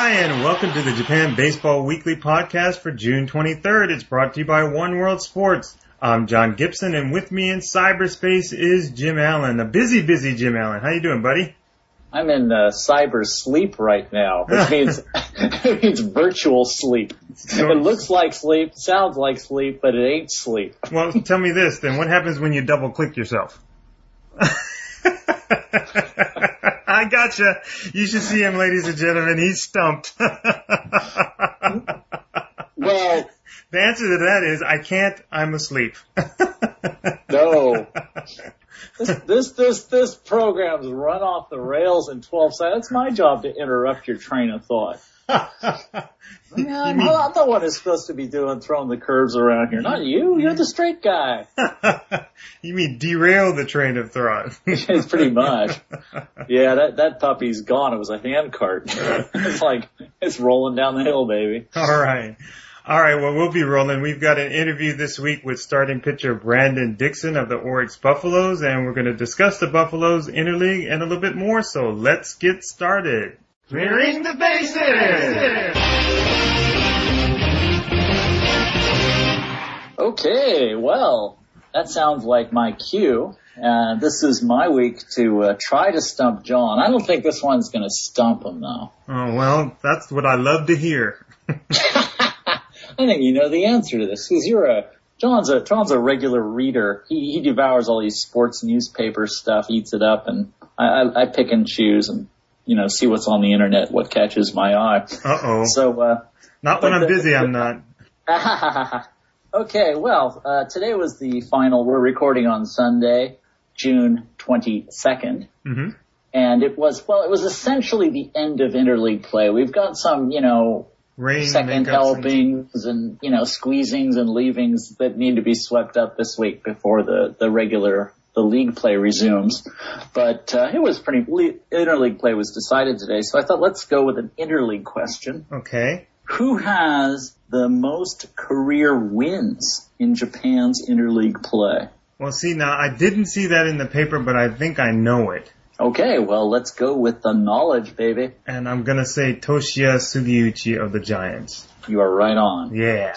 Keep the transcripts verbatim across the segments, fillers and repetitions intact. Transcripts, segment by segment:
Hi, and welcome to the Japan Baseball Weekly Podcast for June twenty-third. It's brought to you by One World Sports. I'm John Gibson, and with me in cyberspace is Jim Allen, a busy, busy Jim Allen. How you doing, buddy? I'm in uh, cyber sleep right now, which means it means virtual sleep. So, it looks like sleep, sounds like sleep, but it ain't sleep. Well, tell me this, then. What happens when you double-click yourself? I gotcha. You should see him, ladies and gentlemen. He's stumped. Well, the answer to that is, I can't, I'm asleep. No. This, this, this, this program's run off the rails in twelve seconds. It's my job to interrupt your train of thought. Yeah, I'm, mean, I'm the one who's supposed to be doing, throwing the curves around here. Not you. You're the straight guy. You mean derail the train of thought. It's pretty much. Yeah, that, that puppy's gone. It was a hand cart. It's like, it's rolling down the hill, baby. All right. All right, well, we'll be rolling. We've got an interview this week with starting pitcher Brandon Dixon of the Oryx Buffaloes, and we're going to discuss the Buffaloes interleague and a little bit more, so let's get started. Clearing the bases! Okay, well, that sounds like my cue. Uh, this is my week to uh, try to stump John. I don't think this one's going to stump him, though. Oh, well, that's what I love to hear. I think you know the answer to this, because you're a John's a John's a regular reader. He he devours all these sports newspaper stuff, eats it up, and I, I, I pick and choose and you know see what's on the internet, what catches my eye. Uh oh. So uh, not when I'm the, busy, I'm not. Okay, well, uh, today was the final. We're recording on Sunday, June twenty-second. Mm-hmm. And it was, well, it was essentially the end of interleague play. We've got some, you know, Rain, second helpings and, you know, squeezings and leavings that need to be swept up this week before the, the regular, the league play resumes. But, uh, it was pretty, interleague play was decided today. So I thought let's go with an interleague question. Okay. Who has the most career wins in Japan's interleague play? Well, see, now, I didn't see that in the paper, but I think I know it. Okay, well, let's go with the knowledge, baby. And I'm going to say Toshiya Sugiyuchi of the Giants. You are right on. Yeah.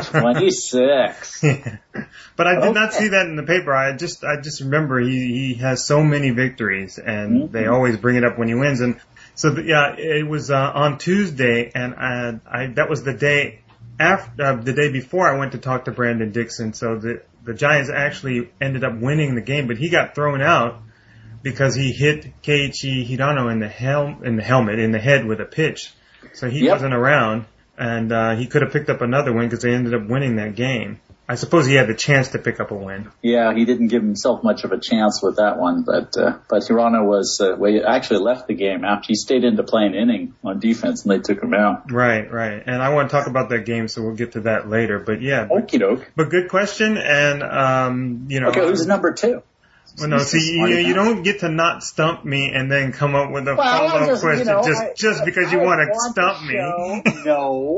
twenty-six. Yeah. But I did okay. not see that in the paper. I just I just remember he, he has so many victories, and mm-hmm. they always bring it up when he wins. And so, the, yeah, it was uh, on Tuesday, and I, I that was the day after uh, the day before I went to talk to Brandon Dixon. So the the Giants actually ended up winning the game, but he got thrown out because he hit Keiichi Hirano in the hel- in the helmet, in the head with a pitch. So he yep. wasn't around, and uh, he could have picked up another win because they ended up winning that game. I suppose he had the chance to pick up a win. Yeah, he didn't give himself much of a chance with that one, but uh, but Hirano was, uh, well, he actually left the game after he stayed in to play an inning on defense, and they took him out. Right, right. And I want to talk about that game, so we'll get to that later. But yeah. Okie doke. But good question, and, um, you know. Okay, who's number two? Well, no, see, you, you don't get to not stump me and then come up with a well, follow-up just, question you know, just, I, just because you I want to want stump to me. No.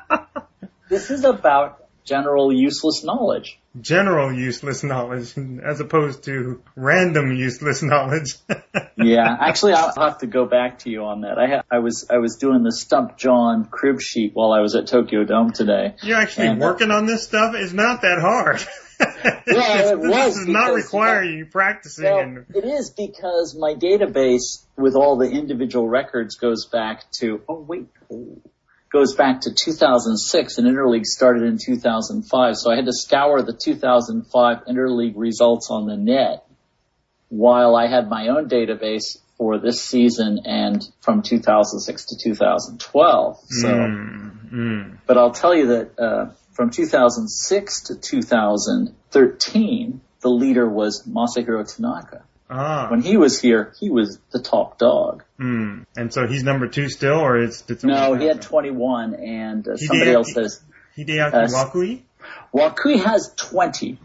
This is about general useless knowledge. General useless knowledge as opposed to random useless knowledge. Yeah, actually, I'll have to go back to you on that. I ha- I was I was doing the Stump John crib sheet while I was at Tokyo Dome today. You're actually and, working uh, on this stuff? It's not that hard. Yeah, it was. This does not require you practicing. Well, and... It is because my database with all the individual records goes back to, oh wait, oh, goes back to two thousand six, and Interleague started in two thousand five. So I had to scour the two thousand five Interleague results on the net while I had my own database for this season and from two thousand six to two thousand twelve. So, mm, mm. But I'll tell you that, uh, from two thousand six to two thousand thirteen, the leader was Masahiro Tanaka. Ah. When he was here, he was the top dog. Mm. And so he's number two still, or it's... it's no, he had twenty-one, and uh, somebody else says... Hideaki uh, Wakui? Wakui has twenty.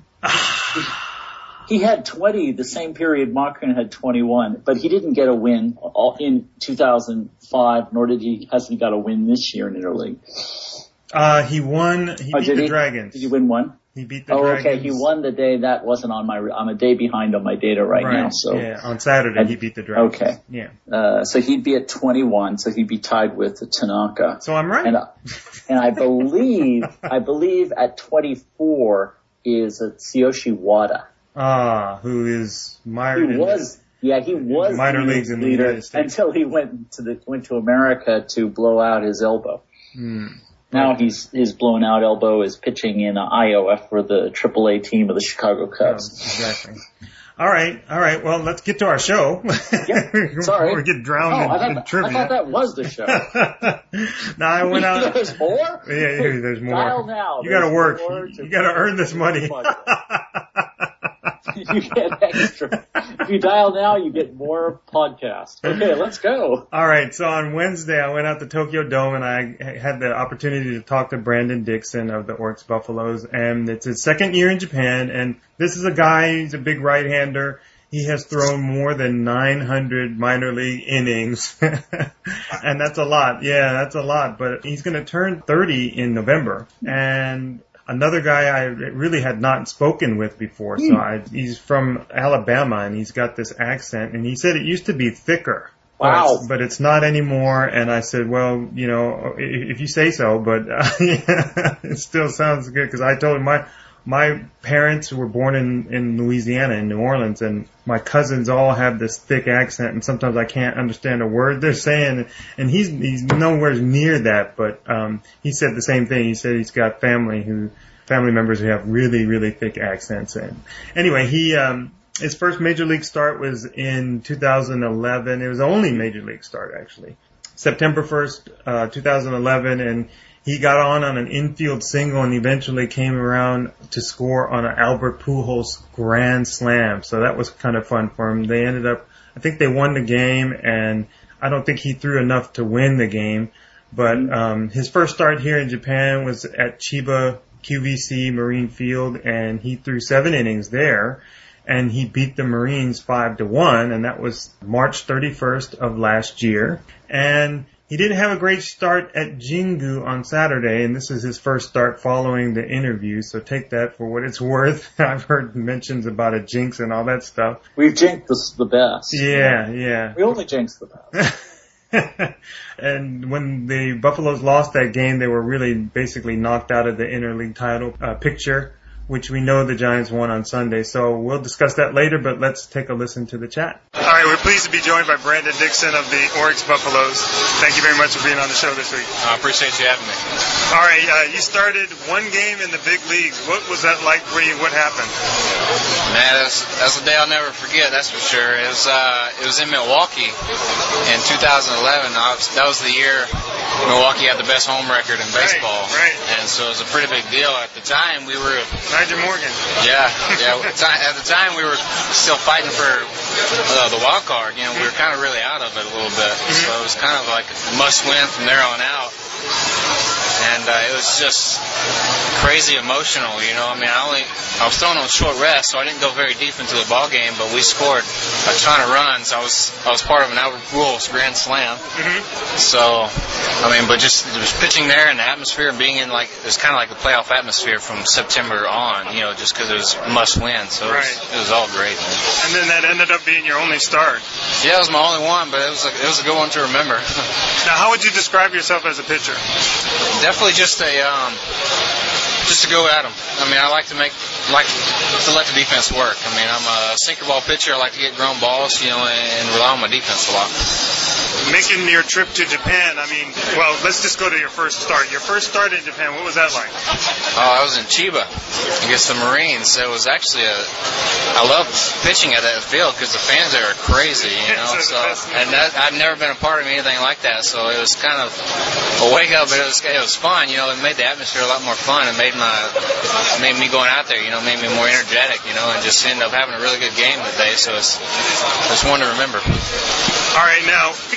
He had twenty the same period Makun had twenty-one, but he didn't get a win in two thousand five, nor did he, hasn't he got a win this year in Interleague. Uh, he won, he oh, beat the he? Dragons. Did he win one? He beat the oh, Dragons. okay. He won the day. That wasn't on my. I'm a day behind on my data right, right. now. So yeah, on Saturday I, he beat the Dragons. Okay. Yeah. Uh, so he'd be at twenty-one. So he'd be tied with Tanaka. So I'm right. And, and I believe I believe at twenty-four is uh, Tsuyoshi Wada. Ah, who is mired He in was. Yeah, he was minor the leagues in the leader United States until he went to the went to America to blow out his elbow. Hmm. Now he's his blown out elbow is pitching in I O F for the triple A team of the Chicago Cubs. Oh, exactly. All right, all right. Well, let's get to our show. Yep. Sorry, we get drowned oh, in, I thought, in trivia. I thought that was the show. No, I went out. There's more. Yeah, yeah, there's more. Dial now. You got to work. To You got to earn this money. You get extra. If you dial now, you get more podcasts. Okay, let's go. All right. So on Wednesday, I went out to Tokyo Dome and I had the opportunity to talk to Brandon Dixon of the Oryx Buffaloes. And it's his second year in Japan. And this is a guy, he's a big right-hander. He has thrown more than nine hundred minor league innings. And that's a lot. Yeah, that's a lot. But he's going to turn thirty in November. And another guy I really had not spoken with before, so I, he's from Alabama, and he's got this accent, and he said it used to be thicker. Wow. But, but it's not anymore, and I said, well, you know, if, if you say so, but uh, yeah, it still sounds good, because I told him my my parents were born in, in Louisiana, in New Orleans, and my cousins all have this thick accent, and sometimes I can't understand a word they're saying, and he's he's nowhere near that, but um he said the same thing. He said he's got family who family members who have really, really thick accents. And anyway, he um his first major league start was in two thousand eleven. It was the only major league start, actually. September first, uh two thousand eleven, and he got on on an infield single and eventually came around to score on an Albert Pujols grand slam. So that was kind of fun for him. They ended up, I think they won the game, and I don't think he threw enough to win the game. But um his first start here in Japan was at Chiba Q V C Marine Field, and he threw seven innings there. And he beat the Marines five to one, and that was March thirty-first of last year. And he didn't have a great start at Jingu on Saturday, and this is his first start following the interview, so take that for what it's worth. I've heard mentions about a jinx and all that stuff. We've jinxed the, the best. Yeah, yeah. We only jinx the best. And when the Buffaloes lost that game, they were really basically knocked out of the interleague title uh, picture, which we know the Giants won on Sunday. So we'll discuss that later, but let's take a listen to the chat. All right, we're pleased to be joined by Brandon Dixon of the Oryx Buffaloes. Thank you very much for being on the show this week. I appreciate you having me. All right, uh, you started one game in the big leagues. What was that like for you? What happened? Man, that's, that's a day I'll never forget, that's for sure. It was, uh, it was in Milwaukee in two thousand eleven. Was, that was the year Milwaukee had the best home record in baseball. Right, right. And so it was a pretty big deal. At the time, we were... Nigel Morgan. Yeah, yeah. At the time, we were still fighting for uh, the wild card. You know, we were kind of really out of it a little bit. Mm-hmm. So it was kind of like a must-win from there on out. And uh, it was just crazy emotional, you know. I mean, I only I was throwing on short rest, so I didn't go very deep into the ball game. But we scored a ton of runs. I was I was part of an Albert Pujols grand slam. Mm-hmm. So, I mean, but just it was pitching there and the atmosphere and being in like it was kind of like the playoff atmosphere from September on, you know, just because it was must win. So it was, right. it was all great. Man. And then that ended up being your only start. Yeah, it was my only one, but it was a, it was a good one to remember. Now, how would you describe yourself as a pitcher? Definitely just a um, just to go at them. I mean, I like to make like to let the defense work. I mean, I'm a sinker ball pitcher. I like to get ground balls, you know, and, and rely on my defense a lot. Making your trip to Japan, I mean, well, let's just go to your first start. Your first start in Japan, what was that like? Oh, I was in Chiba against the Marines. It was actually a, I loved pitching at that field because the fans there are crazy, you know. So, and that, I'd never been a part of anything like that, so it was kind of a wake up, but it was it was fun, you know. It made the atmosphere a lot more fun. It made my made me going out there, you know, made me more energetic, you know, and just ended up having a really good game today. So it's it's one to remember. All right, now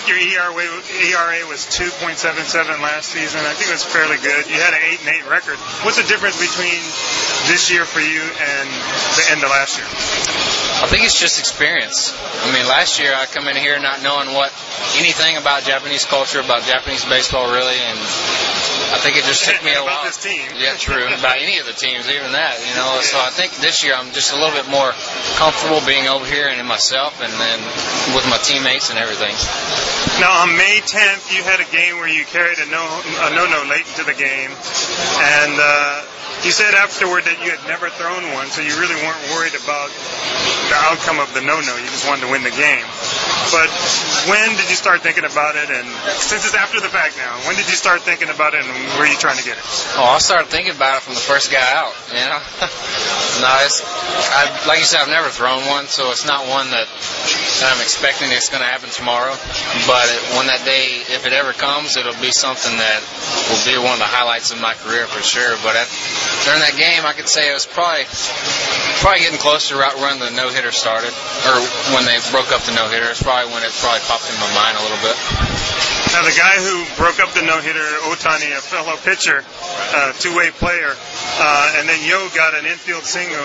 think your E R A was two point seven seven last season. I think it was fairly good. You had an eight and eight record. What's the difference between this year for you and the end of last year? I think it's just experience. I mean, last year I come in here not knowing what anything about Japanese culture, about Japanese baseball really, and I think it just took me a while. About this team. Yeah, true. About any of the teams, even that, you know. So I think this year I'm just a little bit more comfortable being over here and in myself, and then with my teammates and everything. Now on May tenth, you had a game where you carried a no a no-no late into the game, and uh, you said afterward that you had never thrown one, so you really weren't worried about the outcome of the no-no. You just wanted to win the game. But when did you start thinking about it? And since it's after the fact now, when did you start thinking about it, and were you trying to get it? Oh, I started thinking about it from the first guy out. You know, no, it's I, like you said, I've never thrown one, so it's not one that, that I'm expecting it's going to happen tomorrow. But it, when that day, if it ever comes, it'll be something that will be one of the highlights of my career for sure. But at, during that game, I could say it was probably probably getting close to right when the no-hitter started, or when they broke up the no-hitter. It's probably when it probably popped in my mind a little bit. Now, the guy who broke up the no-hitter, Otani, a fellow pitcher, uh, two-way player, uh, and then Yo got an infield single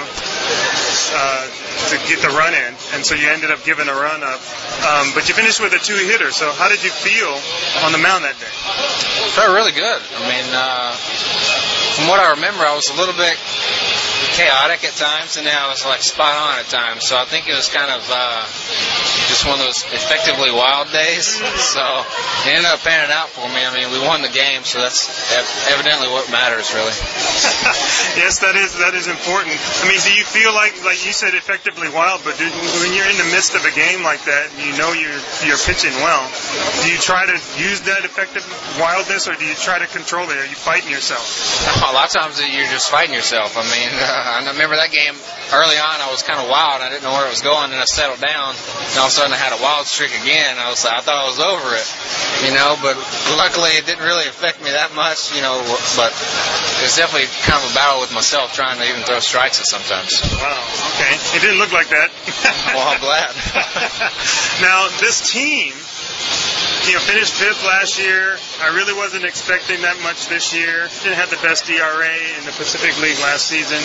uh, to get the run in, and so you ended up giving a run up. Um, but you finished with a two-hitter, so how did you feel on the mound that day? It felt really good. I mean, uh, from what I remember, I was a little bit chaotic at times, and then I was like spot on at times. So I think it was kind of uh, just one of those effectively wild days. So it ended up panning out for me. I mean, we won the game, so that's evidently what matters, really. Yes, that is that is important. I mean, do you feel like, like you said, effectively wild? But do, when you're in the midst of a game like that, and you know you're you're pitching well, do you try to use that effective wildness, or do you try to control it? Are you fighting yourself? A lot of times you're just fighting yourself. I mean, uh, I remember that game early on. I was kind of wild. I didn't know where it was going, and I settled down. And all of a sudden, I had a wild streak again. I was, I thought I was over it, you know. But luckily, it didn't really affect me that much, you know. But it was definitely kind of a battle with myself, trying to even throw strikes at sometimes. Wow. Okay. It didn't look like that. Well, I'm glad. Now, this team, you know, finished fifth last year. I really wasn't expecting that much this year. Didn't have the best E R A in the Pacific League last season.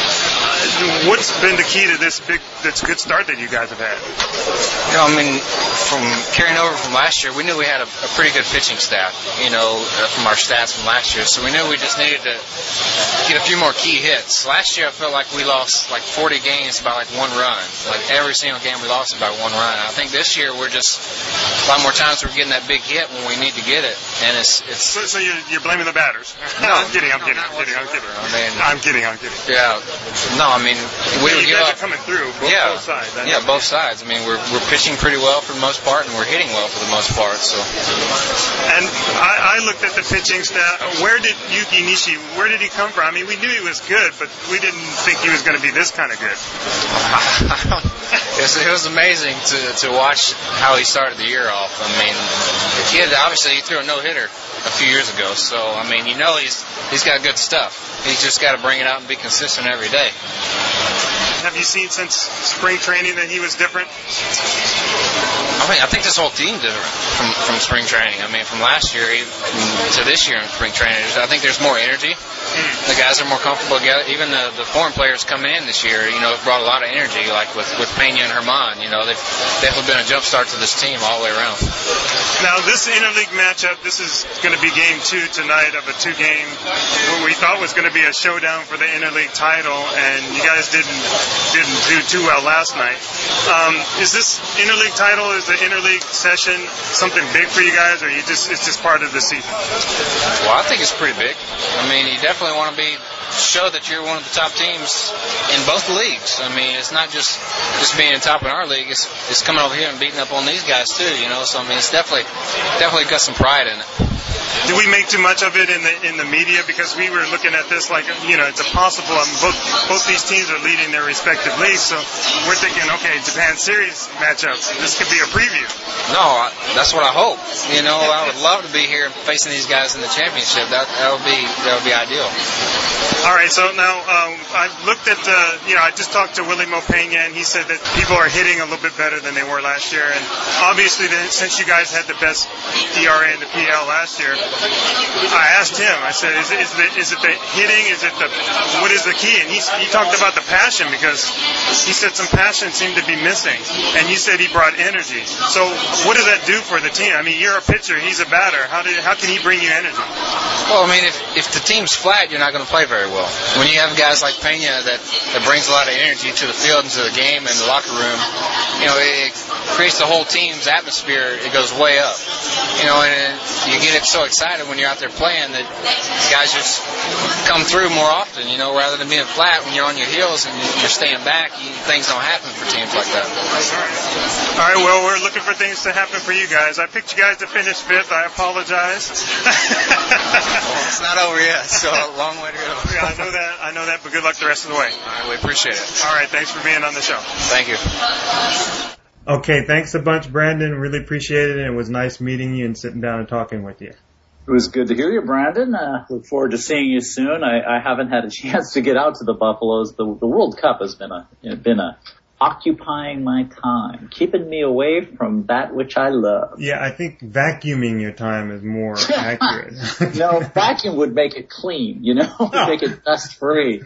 Uh, what's been the key to this big, this good start that you guys have had? You know, I mean, from carrying over from last year, we knew we had a, a pretty good pitching staff, you know, uh, from our stats from last year. So we knew we just needed to get a few more key hits. Last year, I felt like we lost like forty games by like one run. Like every single game we lost by one run. I think this year we're just a lot more times we're getting that big hit when we need to get it, and it's it's. So, so you're, you're blaming the batters? No, I'm kidding. I'm no, kidding. I'm kidding. I'm kidding. I mean, I'm kidding. I'm kidding. Yeah. No, I mean, we you give guys up. are coming through. Both, yeah. both sides. I Yeah, know. both sides. I mean, we're we're pitching pretty well for the most part, and we're hitting well for the most part. So. And I, I looked at the pitching staff. Where did Yuki Nishi? Where did he come from? I mean, we knew he was good, but we didn't think he was going to be this kind of good. it, was, it was amazing to to watch how he started the year off. I mean, the kid obviously he threw a no hitter a few years ago, so I mean, you know he's he's got good stuff. He's just got to bring it out and be consistent every day. Have you seen since spring training that he was different? I mean, I think this whole team different from from spring training. I mean, from last year to this year in spring training, I think there's more energy. The guys are more comfortable together. Even the, the foreign players coming in this year, you know, have brought a lot of energy, like with, with Pena and Herman. You know, they've definitely been a jump start to this team all the way around. Now, this interleague matchup, this is going to be game two tonight of a two-game, what we thought was going to be a showdown for the interleague title, and you guys didn't didn't do too well last night. Um, is this interleague title, is the interleague session something big for you guys, or you just it's just part of the season? Well, I think it's pretty big. I mean, you definitely want to be show that you're one of the top teams in both leagues. I mean, it's not just just being top in our league. It's it's coming over here and beating up on these guys too. You know, so I mean, it's definitely definitely got some pride in it. did we make too much of it in the in the media? Because we were looking at this like, you know, it's a possible. I mean, both both these teams are leading their respective leagues, so we're thinking, okay, Japan Series matchup. This could be a preview. No, I, that's what I hope. You know, I would love to be here facing these guys in the championship. That that would be that would be ideal. All right, so now um, I looked at, uh, you know, I just talked to Willie Mopena, and he said that people are hitting a little bit better than they were last year. And obviously, the, since you guys had the best E R A in the P L last year, I asked him, I said, is, is, the, is it the hitting? Is it the, what is the key? And he, he talked about the passion, because he said some passion seemed to be missing. And you said he brought energy. So what does that do for the team? I mean, you're a pitcher, he's a batter. How, did, how can he bring you energy? Well, I mean, if, if the team's flat, you're not going to play very well. When you have guys like Pena that, that brings a lot of energy to the field and to the game and the locker room, you know, it creates the whole team's atmosphere. It goes way up. You know, and you get so excited when you're out there playing that guys just come through more often, you know, rather than being flat when you're on your heels and you're staying back, you, things don't happen for teams like that. All right, well, we're looking for things to happen for you guys. I picked you guys to finish fifth. I apologize. Well, it's not over yet, so a long way to go. Yeah, I know that. I know that, but good luck the rest of the way. All right, we appreciate it. All right, thanks for being on the show. Thank you. Okay, thanks a bunch, Brandon. Really appreciate it. It was nice meeting you and sitting down and talking with you. It was good to hear you, Brandon. Uh, look forward to seeing you soon. I, I haven't had a chance to get out to the Buffaloes. The, the World Cup has been a been a occupying my time, keeping me away from that which I love. Yeah, I think vacuuming your time is more accurate. No, vacuum would make it clean, you know, oh. Make it dust free.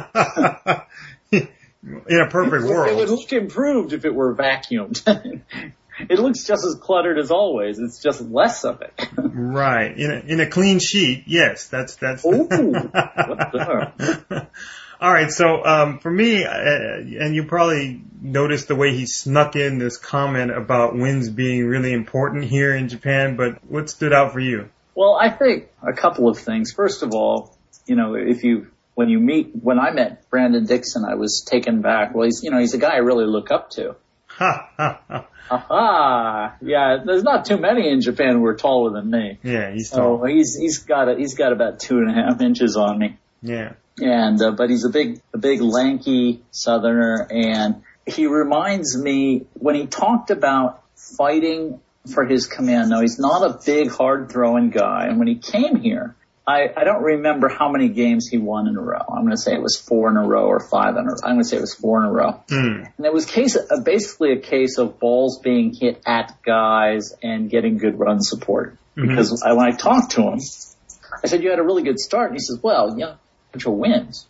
In a perfect world. It would look improved if it were vacuumed. It looks just as cluttered as always. It's just less of it. Right. In a, in a clean sheet, yes. That's that's. Ooh, what's there? All right. So um, for me, uh, and you probably noticed the way he snuck in this comment about wins being really important here in Japan. But what stood out for you? Well, I think a couple of things. First of all, you know, if you when you meet when I met Brandon Dixon, I was taken back. Well, he's you know he's a guy I really look up to. Ha ha ha. Aha! Yeah, there's not too many in Japan who are taller than me. Yeah, he's tall. So he's he's got a, he's got about two and a half inches on me. Yeah. And uh, but he's a big a big lanky Southerner, and he reminds me when he talked about fighting for his command. Now he's not a big hard throwing guy, and when he came here, I, I don't remember how many games he won in a row. I'm going to say it was four in a row or five in a row. I'm going to say it was four in a row. Mm. And it was case, uh, basically a case of balls being hit at guys and getting good run support. Mm-hmm. Because I, when I talked to him, I said, you had a really good start. And he says, well, yeah, bunch of wins.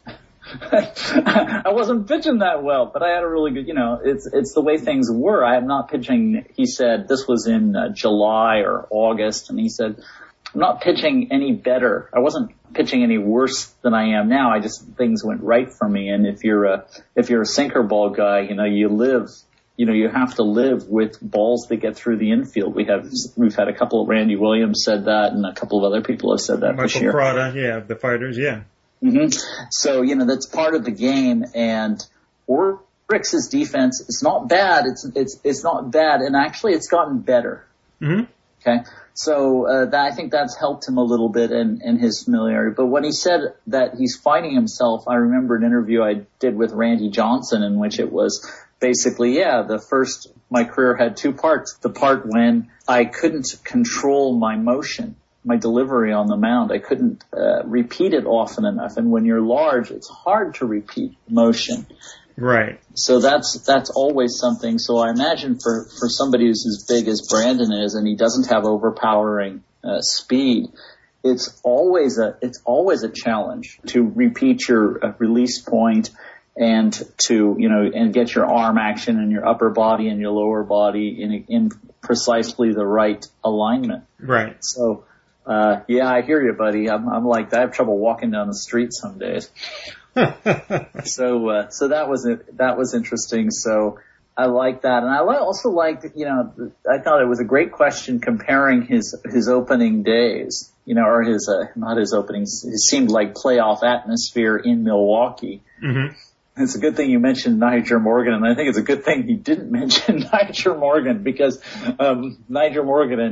I wasn't pitching that well, but I had a really good, you know, it's, it's the way things were. I am not pitching, he said, this was in uh, July or August, and he said, I'm not pitching any better. I wasn't pitching any worse than I am now. I just, things went right for me. And if you're a, if you're a sinker ball guy, you know, you live, you know, you have to live with balls that get through the infield. We have, we've had a couple of, Randy Williams said that, and a couple of other people have said that Michael this year. Prada, yeah, the fighters, yeah. Mm-hmm. So, you know, that's part of the game. And Oryx's defense is not bad. It's, it's, it's not bad. And actually it's gotten better. Mm-hmm. Okay. So, uh, that, I think that's helped him a little bit in, in his familiarity. But when he said that he's fighting himself, I remember an interview I did with Randy Johnson in which it was basically, yeah, the first, my career had two parts. The part when I couldn't control my motion, my delivery on the mound. I couldn't, uh, repeat it often enough. And when you're large, it's hard to repeat motion. Right. So that's, that's always something. So I imagine for, for somebody who's as big as Brandon is and he doesn't have overpowering, uh, speed, it's always a, it's always a challenge to repeat your uh, release point and to, you know, and get your arm action and your upper body and your lower body in, in precisely the right alignment. Right. So, uh, yeah, I hear you, buddy. I'm, I'm like, I have trouble walking down the street some days. so, uh, so that was it. That was interesting. So I like that. And I also liked, you know, I thought it was a great question comparing his, his opening days, you know, or his, uh, not his openings. It seemed like playoff atmosphere in Milwaukee. Mm-hmm. It's a good thing you mentioned Nyjer Morgan, and I think it's a good thing he didn't mention Nyjer Morgan because, um, Nyjer Morgan and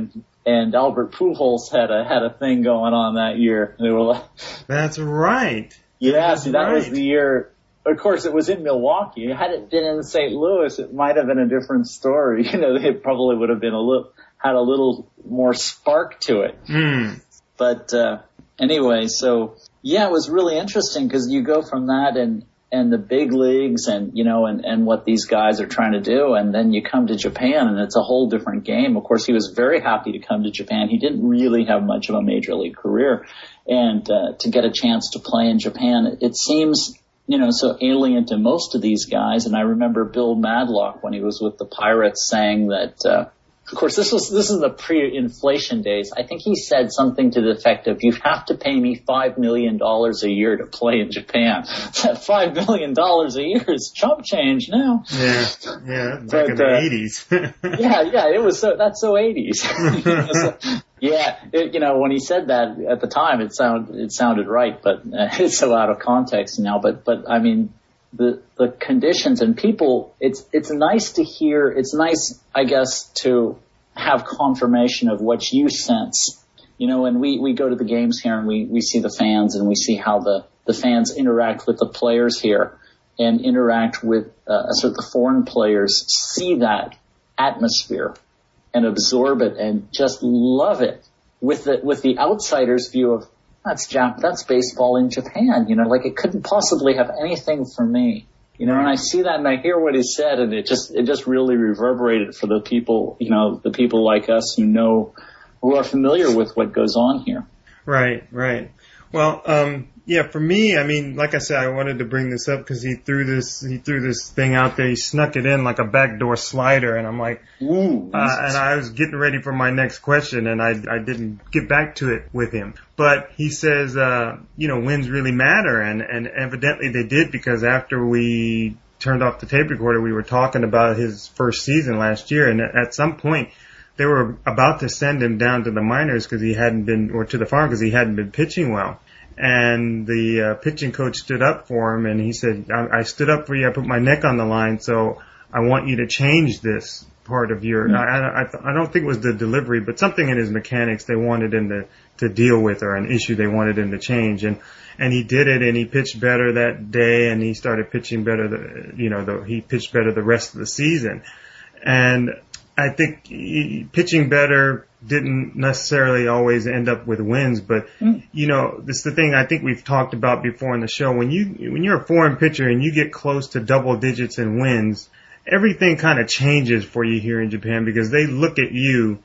and Albert Pujols had a had a thing going on that year. They were like, that's right. Yeah, that's see, that right. was the year. Of course, it was in Milwaukee. Had it been in Saint Louis, it might have been a different story. You know, it probably would have been a little had a little more spark to it. Mm. But uh, anyway, so yeah, it was really interesting because you go from that and. and the big leagues and, you know, and, and what these guys are trying to do. And then you come to Japan and it's a whole different game. Of course, he was very happy to come to Japan. He didn't really have much of a major league career. And, uh, to get a chance to play in Japan, it seems, you know, so alien to most of these guys. And I remember Bill Madlock when he was with the Pirates saying that, uh, of course, this was, this is the pre-inflation days. I think he said something to the effect of, you have to pay me five million dollars a year to play in Japan. That five million dollars a year is chump change now. Yeah, yeah, back but, in the uh, eighties. yeah, yeah, it was so, that's so eighties. so, yeah, it, you know, when he said that at the time, it sounded, it sounded right, but uh, it's so out of context now. But, but I mean, the, the conditions and people, it's, it's nice to hear, it's nice, I guess, to have confirmation of what you sense. You know, and we, we go to the games here and we, we see the fans and we see how the, the fans interact with the players here and interact with, uh, sort of the foreign players, see that atmosphere and absorb it and just love it with the, with the outsider's view of, That's Jap- that's baseball in Japan, you know, like it couldn't possibly have anything for me, you know, and I see that and I hear what he said and it just, it just really reverberated for the people, you know, the people like us who know, who are familiar with what goes on here. Right, right. Well, um, yeah, for me, I mean, like I said, I wanted to bring this up because he threw this, he threw this thing out there. He snuck it in like a backdoor slider, and I'm like, Ooh, uh, and I was getting ready for my next question, and I, I didn't get back to it with him. But he says, uh, you know, wins really matter, and and evidently they did because after we turned off the tape recorder, we were talking about his first season last year, and at some point they were about to send him down to the minors because he hadn't been, or to the farm because he hadn't been pitching well. And the uh, pitching coach stood up for him, and he said, I, I stood up for you. I put my neck on the line, so I want you to change this part of your, mm-hmm. I, I, I don't think it was the delivery, but something in his mechanics they wanted him to, to deal with, or an issue they wanted him to change. And, and he did it, and he pitched better that day, and he started pitching better, the, you know, the, he pitched better the rest of the season. And I think he, pitching better didn't necessarily always end up with wins, but mm. you know, this is the thing I think we've talked about before in the show. When you, when you're a foreign pitcher and you get close to double digits in wins, everything kind of changes for you here in Japan because they look at you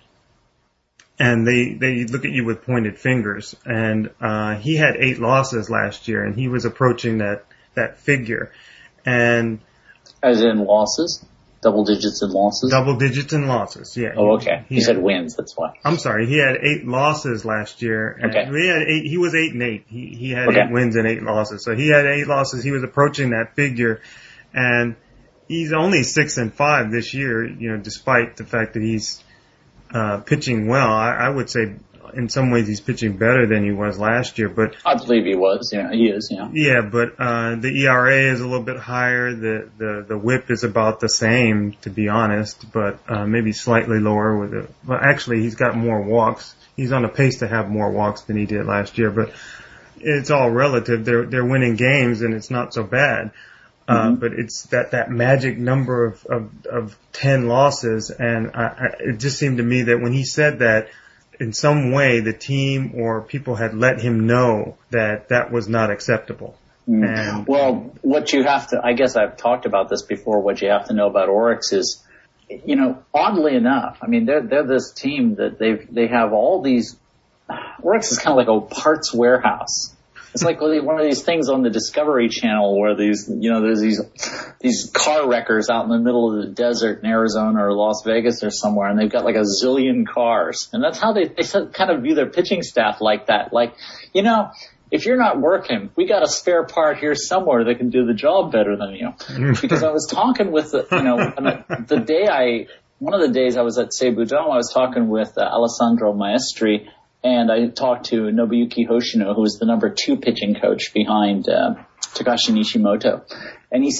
and they, they look at you with pointed fingers. And, uh, he had eight losses last year and he was approaching that, that figure. And as in losses? Double digits in losses? Double digits in losses, yeah. Oh, okay. He, he he said had, wins, that's why. I'm sorry, he had eight losses last year. And okay. He had eight, he was eight and eight. He, he had okay. eight wins and eight losses. So he had eight losses. He was approaching that figure. And he's only six and five this year, you know, despite the fact that he's, uh, pitching well. I, I would say in some ways he's pitching better than he was last year, but I believe he was. Yeah, he is. Yeah. Yeah, but uh the E R A is a little bit higher. The the the WHIP is about the same, to be honest, but uh maybe slightly lower with it. Well, actually, he's got more walks. He's on a pace to have more walks than he did last year, but it's all relative. They're they're winning games, and it's not so bad. Uh, mm-hmm. But it's that, that magic number of, of, of ten losses. And I, I, it just seemed to me that when he said that, in some way the team or people had let him know that that was not acceptable. Mm. And, well, what you have to, I guess I've talked about this before, what you have to know about Orix is, you know, oddly enough, I mean, they're, they're this team that they've, they have all these, Orix is kind of like a parts warehouse. It's like one of these things on the Discovery Channel where these, you know, there's these, these car wreckers out in the middle of the desert in Arizona or Las Vegas or somewhere, and they've got like a zillion cars. And that's how they, they kind of view their pitching staff like that. Like, you know, if you're not working, we got a spare part here somewhere that can do the job better than you. Because I was talking with, the, you know, the day I, one of the days I was at Seibu Dome, I was talking with uh, Alessandro Maestri, and I talked to Nobuyuki Hoshino, who was the number two pitching coach behind uh, Takashi Nishimoto. And he said,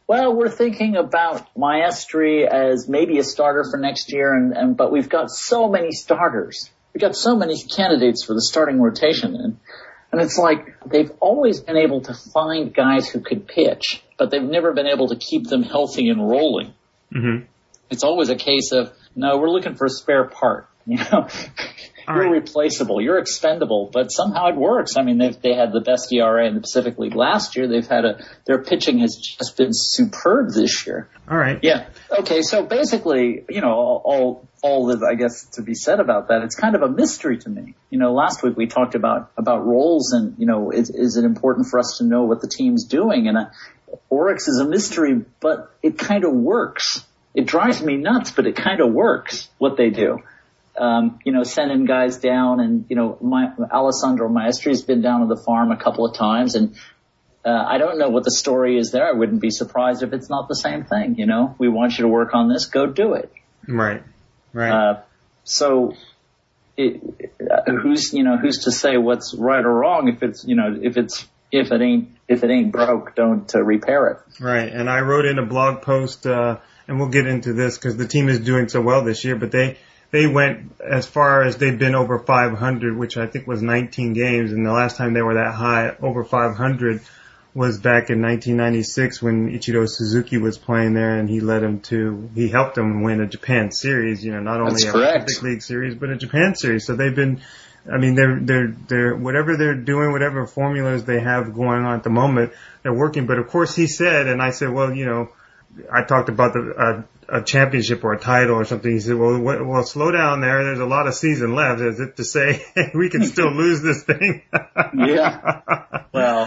Well, we're thinking about Maestri as maybe a starter for next year, and, and but we've got so many starters. We've got so many candidates for the starting rotation, and and it's like they've always been able to find guys who could pitch, but they've never been able to keep them healthy and rolling. Mm-hmm. It's always a case of, no, we're looking for a spare part. You know, All you're right. replaceable, you're expendable, but somehow it works. I mean, they've, they had the best E R A in the Pacific League last year. They've had a, their pitching has just been superb this year. All right. Yeah. Okay. So basically, you know, all, all, all that I guess to be said about that, it's kind of a mystery to me. You know, last week we talked about, about roles and, you know, is, is it important for us to know what the team's doing? And uh, Oryx is a mystery, but it kind of works. It drives me nuts, but it kind of works what they do. Um, you know, sending guys down and, you know, my, Alessandro Maestri's been down to the farm a couple of times and, uh, I don't know what the story is there. I wouldn't be surprised if it's not the same thing. You know, we want you to work on this, go do it. Right. Right. Uh, so it, uh, who's, you know, who's to say what's right or wrong if it's, you know, if it's, if it ain't, if it ain't broke, don't uh, repair it. Right. And I wrote in a blog post, uh, and we'll get into this because the team is doing so well this year, but they, They went as far as they've been over five hundred, which I think was nineteen games. And the last time they were that high, over five hundred, was back in nineteen ninety-six when Ichiro Suzuki was playing there, and he led them to, he helped them win a Japan series, you know, not only That's a correct. Pacific League series, but a Japan series. So they've been, I mean, they're, they're, they're, whatever they're doing, whatever formulas they have going on at the moment, they're working. But of course he said, and I said, well, you know, I talked about the, uh, a championship or a title or something. He said, well, what, well, slow down there. There's a lot of season left, as if to say, hey, we can still lose this thing. Yeah. Well,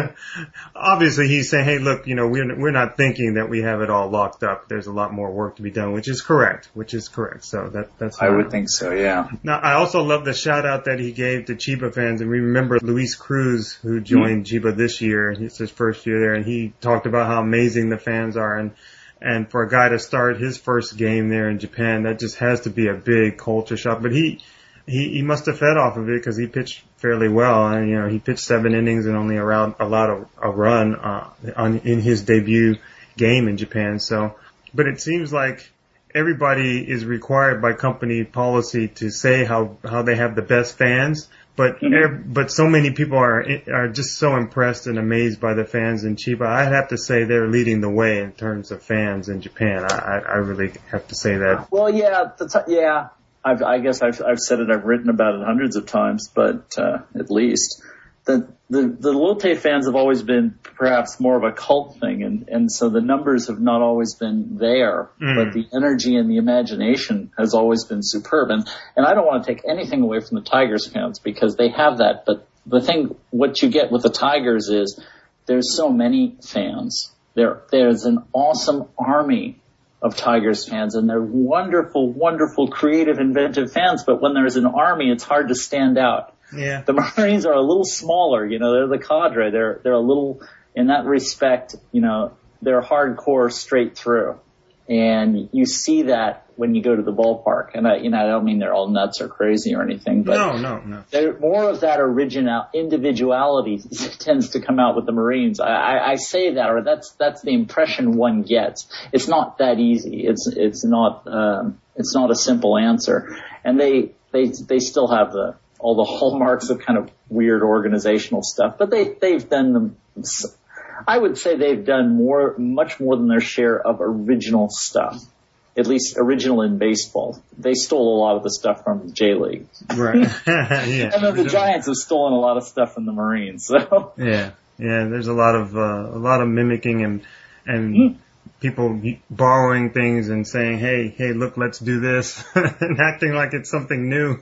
obviously he's saying, hey, look, you know, we're, we're not thinking that we have it all locked up. There's a lot more work to be done, which is correct, which is correct. So that, that's, I would think so. Yeah. Now, I also love the shout out that he gave to Chiba fans. And we remember Luis Cruz, who joined mm-hmm. Chiba this year. It's his first year there, and he talked about how amazing the fans are. And, And for a guy to start his first game there in Japan, that just has to be a big culture shock. But he, he, he must have fed off of it because he pitched fairly well. And, you know, he pitched seven innings and only around allowed a, a run, uh, on, in his debut game in Japan. So, but it seems like everybody is required by company policy to say how, how they have the best fans. But mm-hmm. but so many people are are just so impressed and amazed by the fans in Chiba. I'd have to say they're leading the way in terms of fans in Japan. I I really have to say that. Well, yeah, the t- yeah. I've, I guess I've I've said it. I've written about it hundreds of times, but uh, at least the the the Lotte fans have always been perhaps more of a cult thing, and and so the numbers have not always been there, mm. but the energy and the imagination has always been superb. And and I don't want to take anything away from the Tigers fans because they have that, but the thing what you get with the Tigers is there's so many fans. There there's an awesome army of Tigers fans, and they're wonderful, wonderful, creative, inventive fans. But when there's an army, it's hard to stand out. Yeah. The Marines are a little smaller, you know, they're the cadre. They're, they're a little, in that respect, you know, they're hardcore straight through. And you see that when you go to the ballpark. And I, you know, I don't mean they're all nuts or crazy or anything, but no, no, no. They're, more of that original individuality tends to come out with the Marines. I, I, I say that, or that's, that's the impression one gets. It's not that easy. It's, it's not, um, it's not a simple answer. And they, they, they still have the, all the hallmarks of kind of weird organizational stuff, but they, they've done them. I would say they've done more, much more than their share of original stuff, at least original in baseball. They stole a lot of the stuff from the J League. Right. Yeah. And then the Giants have stolen a lot of stuff from the Marines. So. Yeah. Yeah. There's a lot of, uh, a lot of mimicking and, and mm-hmm. people borrowing things and saying, hey, hey, look, let's do this and acting like it's something new.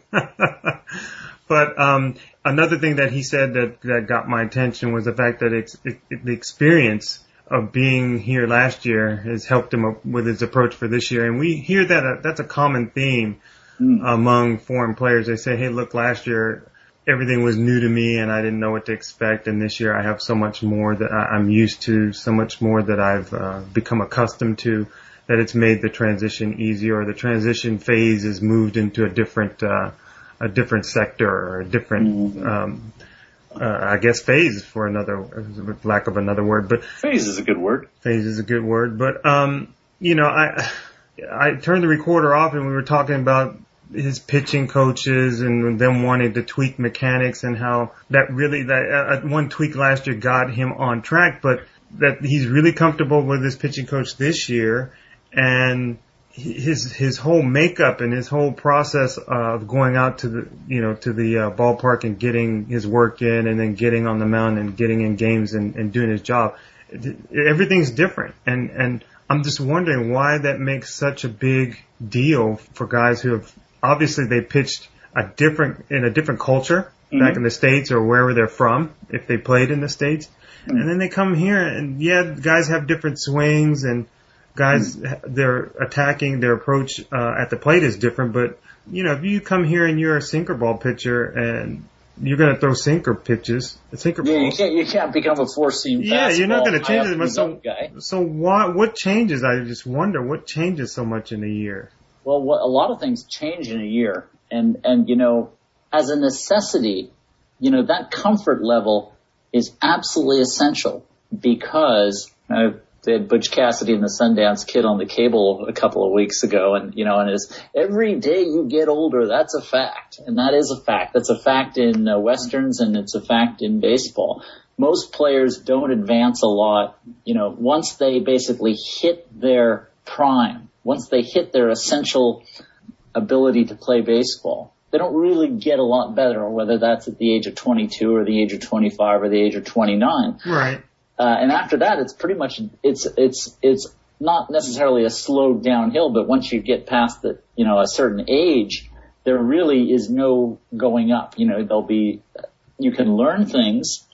But um another thing that he said that, that got my attention was the fact that it's, it, it, the experience of being here last year has helped him up with his approach for this year. And we hear that uh, that's a common theme mm. among foreign players. They say, hey, look, last year everything was new to me and I didn't know what to expect. And this year I have so much more that I, I'm used to, so much more that I've uh, become accustomed to, that it's made the transition easier, or the transition phase is moved into a different uh a different sector or a different, mm-hmm. um, uh, I guess phase for another, with lack of another word, but phase is a good word. Phase is a good word, but um, you know, I I turned the recorder off and we were talking about his pitching coaches and them wanting to tweak mechanics and how that really that uh, one tweak last year got him on track, but that he's really comfortable with his pitching coach this year, and his his whole makeup and his whole process of going out to the you know to the uh, ballpark and getting his work in and then getting on the mound and getting in games and, and doing his job, everything's different, and and I'm just wondering why that makes such a big deal for guys who have obviously they pitched a different in a different culture mm-hmm. back in the States or wherever they're from if they played in the States, mm-hmm. and then they come here and yeah, guys have different swings and guys, their attacking, their approach uh, at the plate is different, but, you know, if you come here and you're a sinker ball pitcher and you're going to throw sinker pitches, sinker balls. Yeah, you can't, you can't become a four-seam fastball. Yeah, you're not going to change it. So, guy. so why, what changes? I just wonder, what changes so much in a year? Well, what, a lot of things change in a year. And, and, you know, as a necessity, you know, that comfort level is absolutely essential because, uh, they had Butch Cassidy and the Sundance Kid on the cable a couple of weeks ago, and you know, and it's every day you get older. That's a fact, and that is a fact. That's a fact in uh, westerns, and it's a fact in baseball. Most players don't advance a lot. You know, once they basically hit their prime, once they hit their essential ability to play baseball, they don't really get a lot better. Whether that's at the age of twenty-two or the age of twenty-five or the age of twenty-nine, right. Uh, and after that, it's pretty much, it's, it's, it's not necessarily a slow downhill, but once you get past the, you know, a certain age, there really is no going up. You know, there'll be, you can learn things.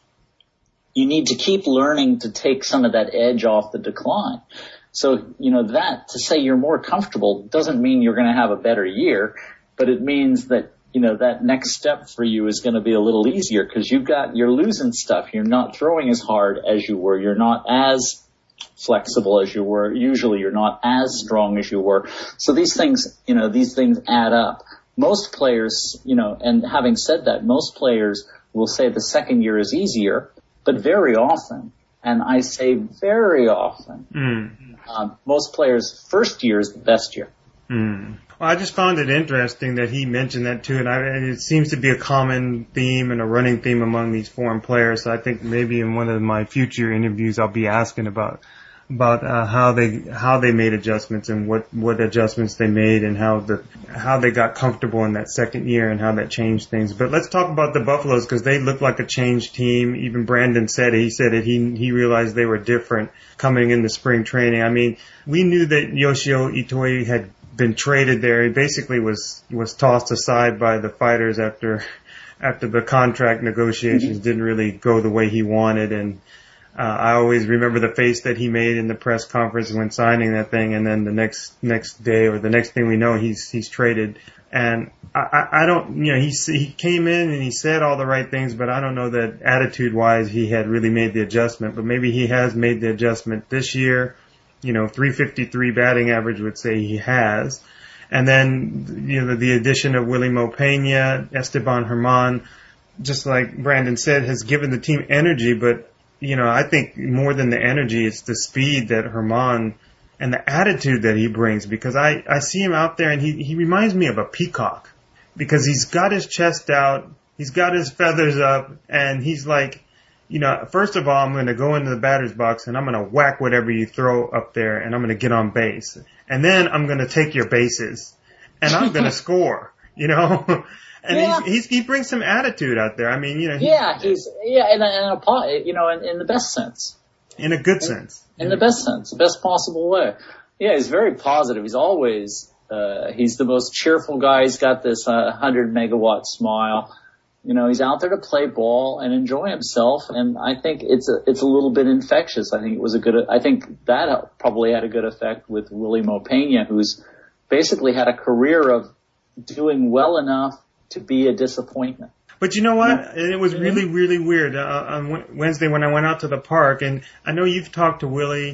You need to keep learning to take some of that edge off the decline. So, you know, that, to say you're more comfortable doesn't mean you're going to have a better year, but it means that, you know, that next step for you is going to be a little easier because you've got, you're losing stuff. You're not throwing as hard as you were. You're not as flexible as you were. Usually you're not as strong as you were. So these things, you know, these things add up. Most players, you know, and having said that, most players will say the second year is easier, but very often, and I say very often, mm. um, most players' first year is the best year. Mm. Well, I just found it interesting that he mentioned that too, and, I, and it seems to be a common theme and a running theme among these foreign players. So I think maybe in one of my future interviews, I'll be asking about about uh, how they how they made adjustments and what what adjustments they made and how the how they got comfortable in that second year and how that changed things. But let's talk about the Buffaloes because they look like a changed team. Even Brandon said it. He said it. He he realized they were different coming into spring training. I mean, we knew that Yoshio Itoi had been traded there. He basically was was tossed aside by the Fighters after after the contract negotiations mm-hmm. didn't really go the way he wanted. And uh, I always remember the face that he made in the press conference when signing that thing. And then the next next day or the next thing we know, he's he's traded. And I, I, I don't, you know, he he came in and he said all the right things, but I don't know that attitude wise he had really made the adjustment. But maybe he has made the adjustment this year. You know, three fifty-three batting average would say he has. And then, you know, the addition of Willie Mo Pena, Esteban Herman, just like Brandon said, has given the team energy. But, you know, I think more than the energy, it's the speed that Herman and the attitude that he brings. Because I, I see him out there and he, he reminds me of a peacock. Because he's got his chest out, he's got his feathers up, and he's like, you know, first of all, I'm going to go into the batter's box and I'm going to whack whatever you throw up there and I'm going to get on base. And then I'm going to take your bases and I'm going to score, you know. And yeah. he's, he's, he brings some attitude out there. I mean, you know. He, yeah, he's, yeah, in a, in a, you know, in, in the best sense. In a good in, sense. In the best sense, the best possible way. Yeah, he's very positive. He's always, uh, he's the most cheerful guy. He's got this uh, one hundred megawatt smile. You know, he's out there to play ball and enjoy himself, and I think it's a it's a little bit infectious. I think it was a good. I think that probably had a good effect with Willie Mo Pena, who's basically had a career of doing well enough to be a disappointment. But you know what? It was really, really weird uh, on Wednesday when I went out to the park, and I know you've talked to Willie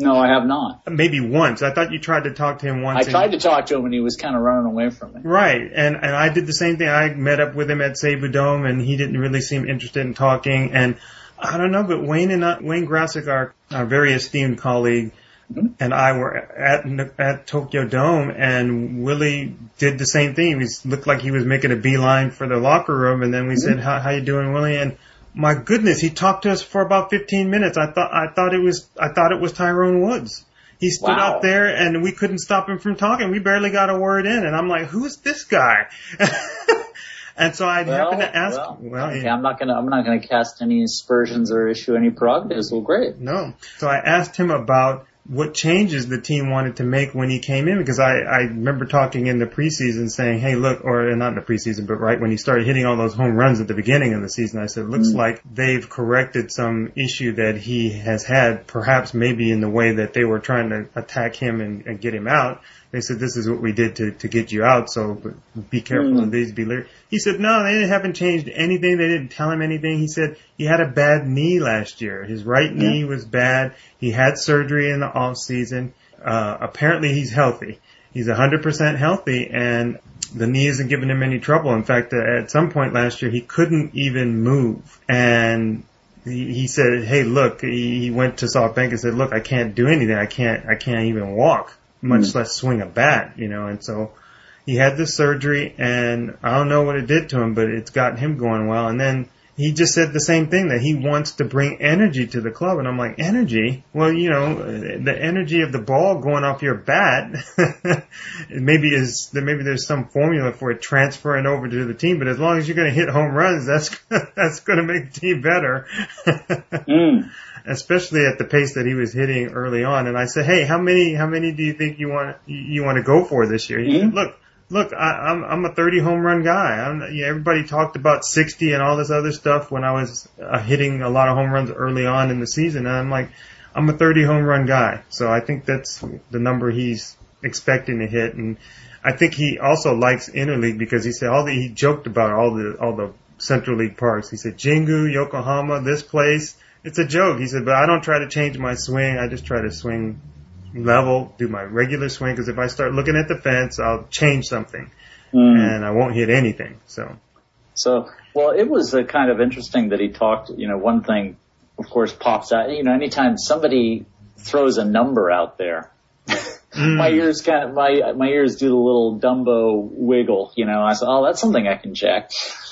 No, I have not. Maybe once. I thought you tried to talk to him once. I tried to talk to him and he was kind of running away from me. Right. And, and I did the same thing. I met up with him at Seibu Dome and he didn't really seem interested in talking. And I don't know, but Wayne and uh, Wayne Grasick, our, our very esteemed colleague, mm-hmm. and I were at at Tokyo Dome, and Willie did the same thing. He looked like he was making a beeline for the locker room, and then we mm-hmm. said, "How how you doing, Willie?" And my goodness, he talked to us for about fifteen minutes. I thought I thought it was I thought it was Tyrone Woods. He stood wow. out there, and we couldn't stop him from talking. We barely got a word in, and I'm like, "Who's this guy?" And so I well, happened to ask. Well, well okay, yeah. I'm not gonna. I'm not gonna cast any aspersions or issue any prerogatives. Well, great. No. So I asked him about what changes the team wanted to make when he came in, because I, I remember talking in the preseason saying, "Hey, look," or not in the preseason, but right when he started hitting all those home runs at the beginning of the season, I said, "Looks mm. like they've corrected some issue that he has had, perhaps maybe in the way that they were trying to attack him and, and get him out." They said, "This is what we did to, to get you out, so be careful mm. of these." Be lyric. He said, "No, they haven't changed anything. They didn't tell him anything." He said he had a bad knee last year. His right yeah. knee was bad. He had surgery in the off season. Uh, apparently he's healthy. He's one hundred percent healthy, and the knee isn't giving him any trouble. In fact, uh, at some point last year, he couldn't even move. And he, he said, "Hey, look," he, he went to SoftBank and said, "Look, I can't do anything. I can't, I can't even walk, much mm. less swing a bat," you know. And so he had this surgery, and I don't know what it did to him, but it's got him going well. And then he just said the same thing, that he wants to bring energy to the club. And I'm like, energy? Well, you know, the energy of the ball going off your bat, maybe is maybe there's some formula for it transferring over to the team. But as long as you're going to hit home runs, that's that's going to make the team better. mm. Especially at the pace that he was hitting early on. And I said, "Hey, how many how many do you think you want you want to go for this year?" He mm. said, "Look." Look, I, I'm I'm a thirty home run guy. I'm, yeah, everybody talked about sixty and all this other stuff when I was uh, hitting a lot of home runs early on in the season. And I'm like, I'm a thirty home run guy. So I think that's the number he's expecting to hit. And I think he also likes interleague, because he said all the he joked about all the all the Central League parks. He said Jingu, Yokohama, this place. It's a joke. He said, but I don't try to change my swing. I just try to swing level, do my regular swing, because if I start looking at the fence, I'll change something, mm. and I won't hit anything." So, so well, it was uh, kind of interesting that he talked. You know, one thing, of course, pops out. You know, anytime somebody throws a number out there, mm. my ears kind of my my ears do the little Dumbo wiggle. You know, I said, "Oh, that's something I can check."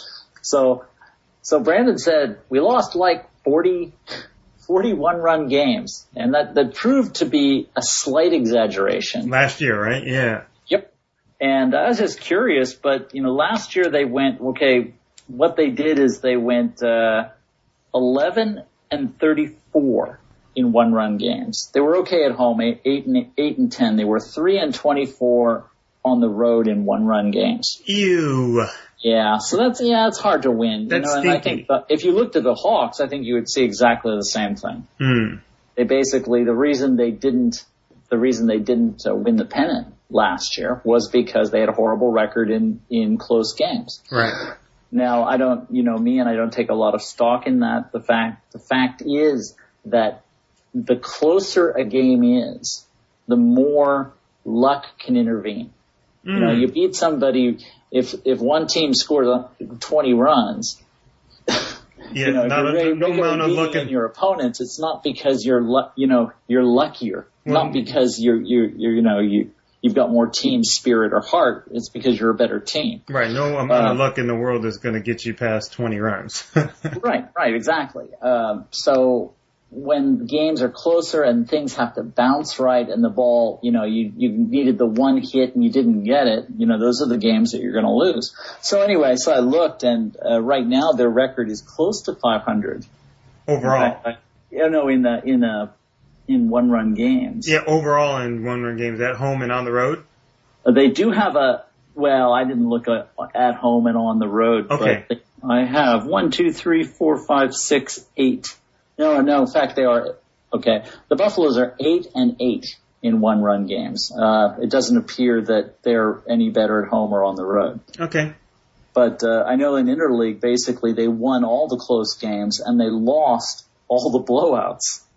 So, so Brandon said we lost like forty. forty-one run games, and that, that proved to be a slight exaggeration. Last year, right? Yeah. Yep. And I was just curious, but, you know, last year they went, okay, what they did is they went, uh, eleven and thirty-four in one run games. They were okay at home, eight, eight and, eight and ten. They were three and twenty-four on the road in one run games. Ew. Yeah, so that's, yeah, it's hard to win. That's you know, and stinky. I think the, if you looked at the Hawks, I think you would see exactly the same thing. Hmm. They basically, the reason they didn't, the reason they didn't uh, win the pennant last year was because they had a horrible record in, in close games. Right. Now, I don't, you know me, and I don't take a lot of stock in that. The fact, the fact is that the closer a game is, the more luck can intervene. Mm. You know, you beat somebody, if, if one team scores twenty runs, yeah, you know, not if you're a, no amount of luck in your opponents, it's not because you're, lu- you know, you're luckier, well, not because you're, you're, you're, you know, you, you've got more team spirit or heart. It's because you're a better team. Right. No amount uh, of luck in the world is going to get you past twenty runs. right. Right. Exactly. Um, so when games are closer and things have to bounce right and the ball, you know, you, you needed the one hit and you didn't get it, you know, those are the games that you're going to lose. So anyway, so I looked, and uh, right now their record is close to five hundred. Overall. I, I, you know, in the, in a, in one run games. Yeah, overall in one run games, at home and on the road? Uh, they do have a, well, I didn't look at, at home and on the road. Okay. But they, I have one, two, three, four, five, six, eight. No, no, in fact they are, okay. The Buffaloes are eight and eight in one run games. Uh, it doesn't appear that they're any better at home or on the road. Okay. But, uh, I know in Interleague, basically they won all the close games and they lost all the blowouts.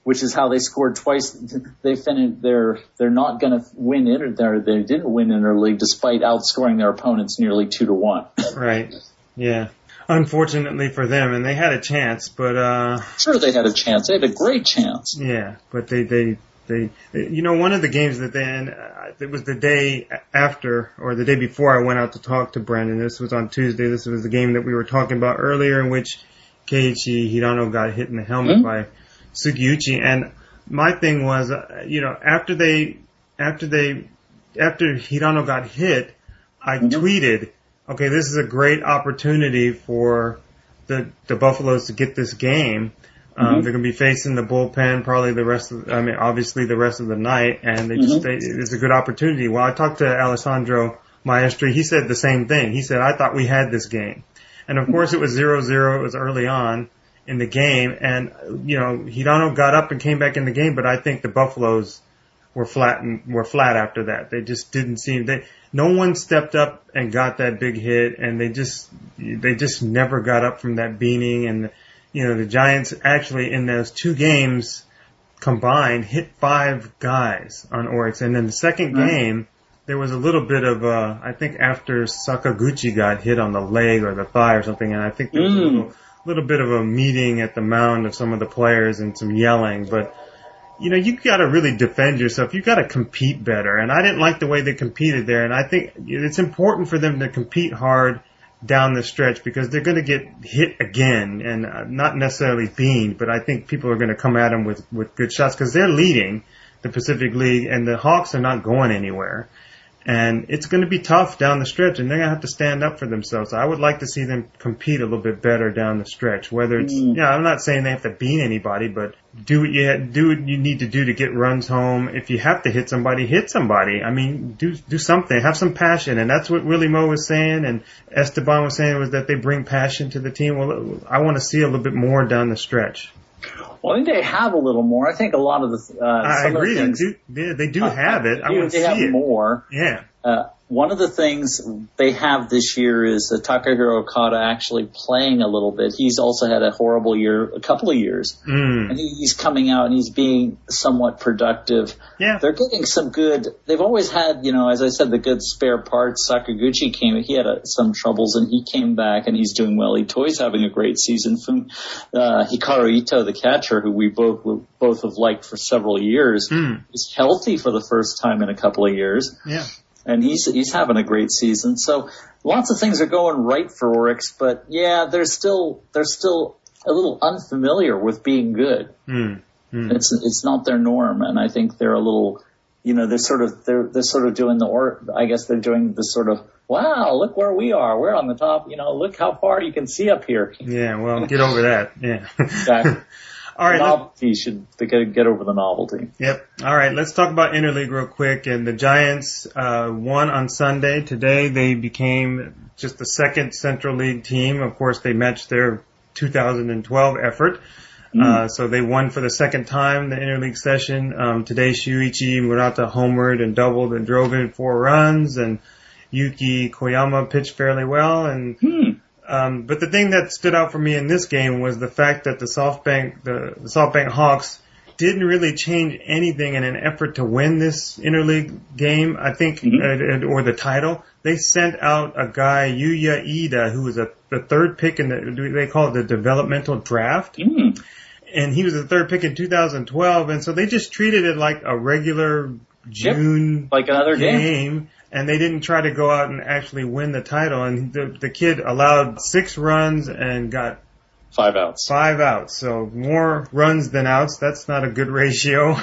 which is how they scored twice. They finished. They're they're not going to win inter. They didn't win interleague despite outscoring their opponents nearly two to one. Right. Yeah. Unfortunately for them, and they had a chance, but uh sure they had a chance. They had a great chance. Yeah, but they they they you know, one of the games that they and uh, it was the day after or the day before I went out to talk to Brendan. This was on Tuesday. This was the game that we were talking about earlier, in which Keiichi Hirano got hit in the helmet mm-hmm. by Sugiuchi. And my thing was, uh, you know, after they after they after Hirano got hit, I mm-hmm. tweeted, okay, this is a great opportunity for the the Buffaloes to get this game. Um, mm-hmm. They're going to be facing the bullpen probably the rest of, I mean, obviously the rest of the night, and they mm-hmm. just, they, it's a good opportunity. Well, I talked to Alessandro Maestri. He said the same thing. He said, I thought we had this game. And of course it was zero zero. It was early on in the game, and, you know, Hirano got up and came back in the game, but I think the Buffaloes were flat and were flat after that. They just didn't seem, they, no one stepped up and got that big hit, and they just, they just never got up from that beating. And, you know, the Giants actually in those two games combined hit five guys on Orix. And then the second mm-hmm. game, there was a little bit of, uh, I think after Sakaguchi got hit on the leg or the thigh or something, and I think there was mm. a little, little bit of a meeting at the mound of some of the players and some yelling, but, you know, you gotta really defend yourself. You gotta compete better. And I didn't like the way they competed there. And I think it's important for them to compete hard down the stretch because they're gonna get hit again, and uh, not necessarily beamed, but I think people are gonna come at them with, with good shots because they're leading the Pacific League and the Hawks are not going anywhere. And it's going to be tough down the stretch, and they're going to have to stand up for themselves. I would like to see them compete a little bit better down the stretch. Whether it's, mm. yeah, I'm not saying they have to beat anybody, but do what you do what you need to do to get runs home. If you have to hit somebody, hit somebody. I mean, do do something. Have some passion, and that's what Willie Mo was saying, and Esteban was saying was that they bring passion to the team. Well, I want to see a little bit more down the stretch. Well, I think they have a little more. I think a lot of the, uh, I some agree. of the things, they do, yeah, they do uh, have it. I do, want to they see have it. more. Yeah. Uh, one of the things they have this year is uh, Takahiro Okada actually playing a little bit. He's also had a horrible year, a couple of years. Mm. And he, he's coming out and he's being somewhat productive. Yeah. They're getting some good, they've always had, you know, as I said, the good spare parts. Sakaguchi came, he had a, some troubles and he came back and he's doing well. Itoi's having a great season. From, uh, Hikaru Ito, the catcher, who we both, both have liked for several years, mm. is healthy for the first time in a couple of years. Yeah. And he's he's having a great season. So lots of things are going right for Orix, but yeah, they're still they're still a little unfamiliar with being good. Mm, mm. It's it's not their norm, and I think they're a little, you know, they're sort of they're they're sort of doing the or I guess they're doing the sort of, wow, look where we are, we're on the top, you know, look how far you can see up here. Yeah, well, get over that. Yeah. Exactly. All right, novelty should get, get over the novelty. Yep. All right, let's talk about Interleague real quick. And the Giants uh won on Sunday. Today they became just the second Central League team. Of course, they matched their two thousand twelve effort. Mm. Uh so they won for the second time the Interleague session. Um today Shuichi Murata homered and doubled and drove in four runs, and Yuki Koyama pitched fairly well. And hmm. Um, but the thing that stood out for me in this game was the fact that the SoftBank, the, the SoftBank Hawks didn't really change anything in an effort to win this interleague game, I think, mm-hmm. uh, or the title. They sent out a guy, Yuya Ida, who was a, the third pick in the, they call it the developmental draft. Mm. And he was the third pick in two thousand twelve. And so they just treated it like a regular June yep. like another game. game. And they didn't try to go out and actually win the title. And the, the kid allowed six runs and got five outs. Five outs. So more runs than outs. That's not a good ratio.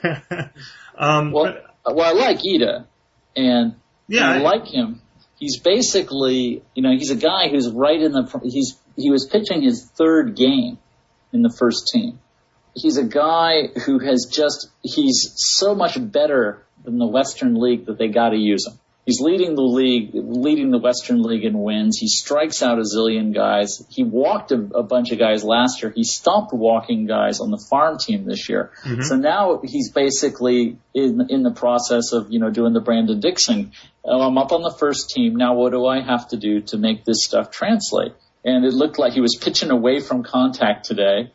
um, well, but, well, I like Ida, and yeah, I I like him. He's basically, you know, he's a guy who's right in the. He's he was pitching his third game in the first team. He's a guy who has just. He's so much better than the Western League that they got to use him. He's leading the league, leading the Western League in wins. He strikes out a zillion guys. He walked a, a bunch of guys last year. He stopped walking guys on the farm team this year. Mm-hmm. So now he's basically in in the process of, you know, doing the Brandon Dixon. Oh, I'm up on the first team. Now what do I have to do to make this stuff translate? And it looked like he was pitching away from contact today.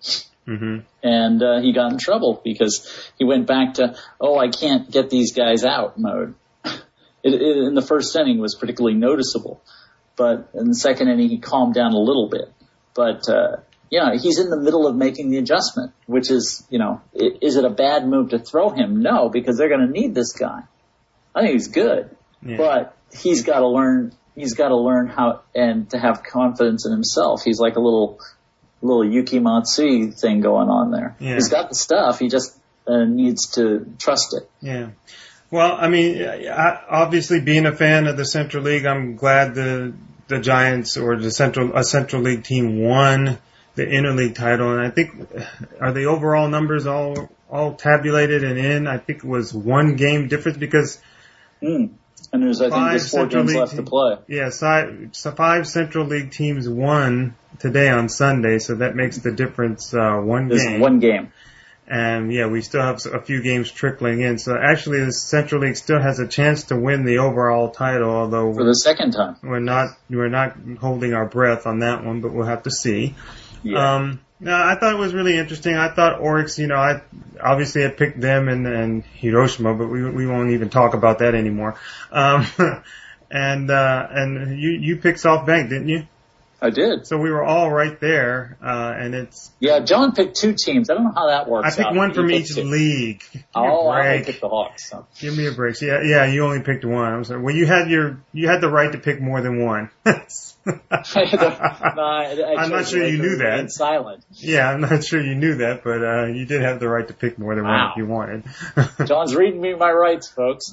Mm-hmm. And uh, he got in trouble because he went back to, oh, I can't get these guys out mode. It, it, in the first inning was particularly noticeable. But in the second inning, he calmed down a little bit. But, uh, you know, he's in the middle of making the adjustment, which is, you know, is it a bad move to throw him? No, because they're going to need this guy. I think he's good. Yeah. But he's got to learn, he's got to learn how, and to have confidence in himself. He's like a little, little Yuki Matsui thing going on there. Yeah. He's got the stuff. He just uh, needs to trust it. Yeah. Well, I mean, I, obviously being a fan of the Central League, I'm glad the the Giants or the Central a Central League team won the interleague title, and I think are the overall numbers all all tabulated and in? I think it was one game difference because mm. and there's I think there's four Central games League left te- to play. Yeah, five, so five Central League teams won today on Sunday, so that makes the difference uh, one there's game. One game. And yeah, we still have a few games trickling in. So actually, the Central League still has a chance to win the overall title, although for the second time, we're not we're not holding our breath on that one, but we'll have to see. Yeah. Um, no, I thought it was really interesting. I thought Oryx, you know, I obviously I picked them and, and Hiroshima, but we we won't even talk about that anymore. Um, and uh, and you you picked SoftBank, didn't you? I did. So we were all right there, uh, and it's... Yeah, John picked two teams. I don't know how that works I picked out. one from each two. league. Give oh, I only picked the Hawks. So. Give me a break. Yeah, yeah, you only picked one. I'm sorry. Well, you had your, you had the right to pick more than one. no, I, I I'm not sure you knew that. Silent. Yeah, I'm not sure you knew that, but uh, you did have the right to pick more than wow. one if you wanted. John's reading me my rights, folks.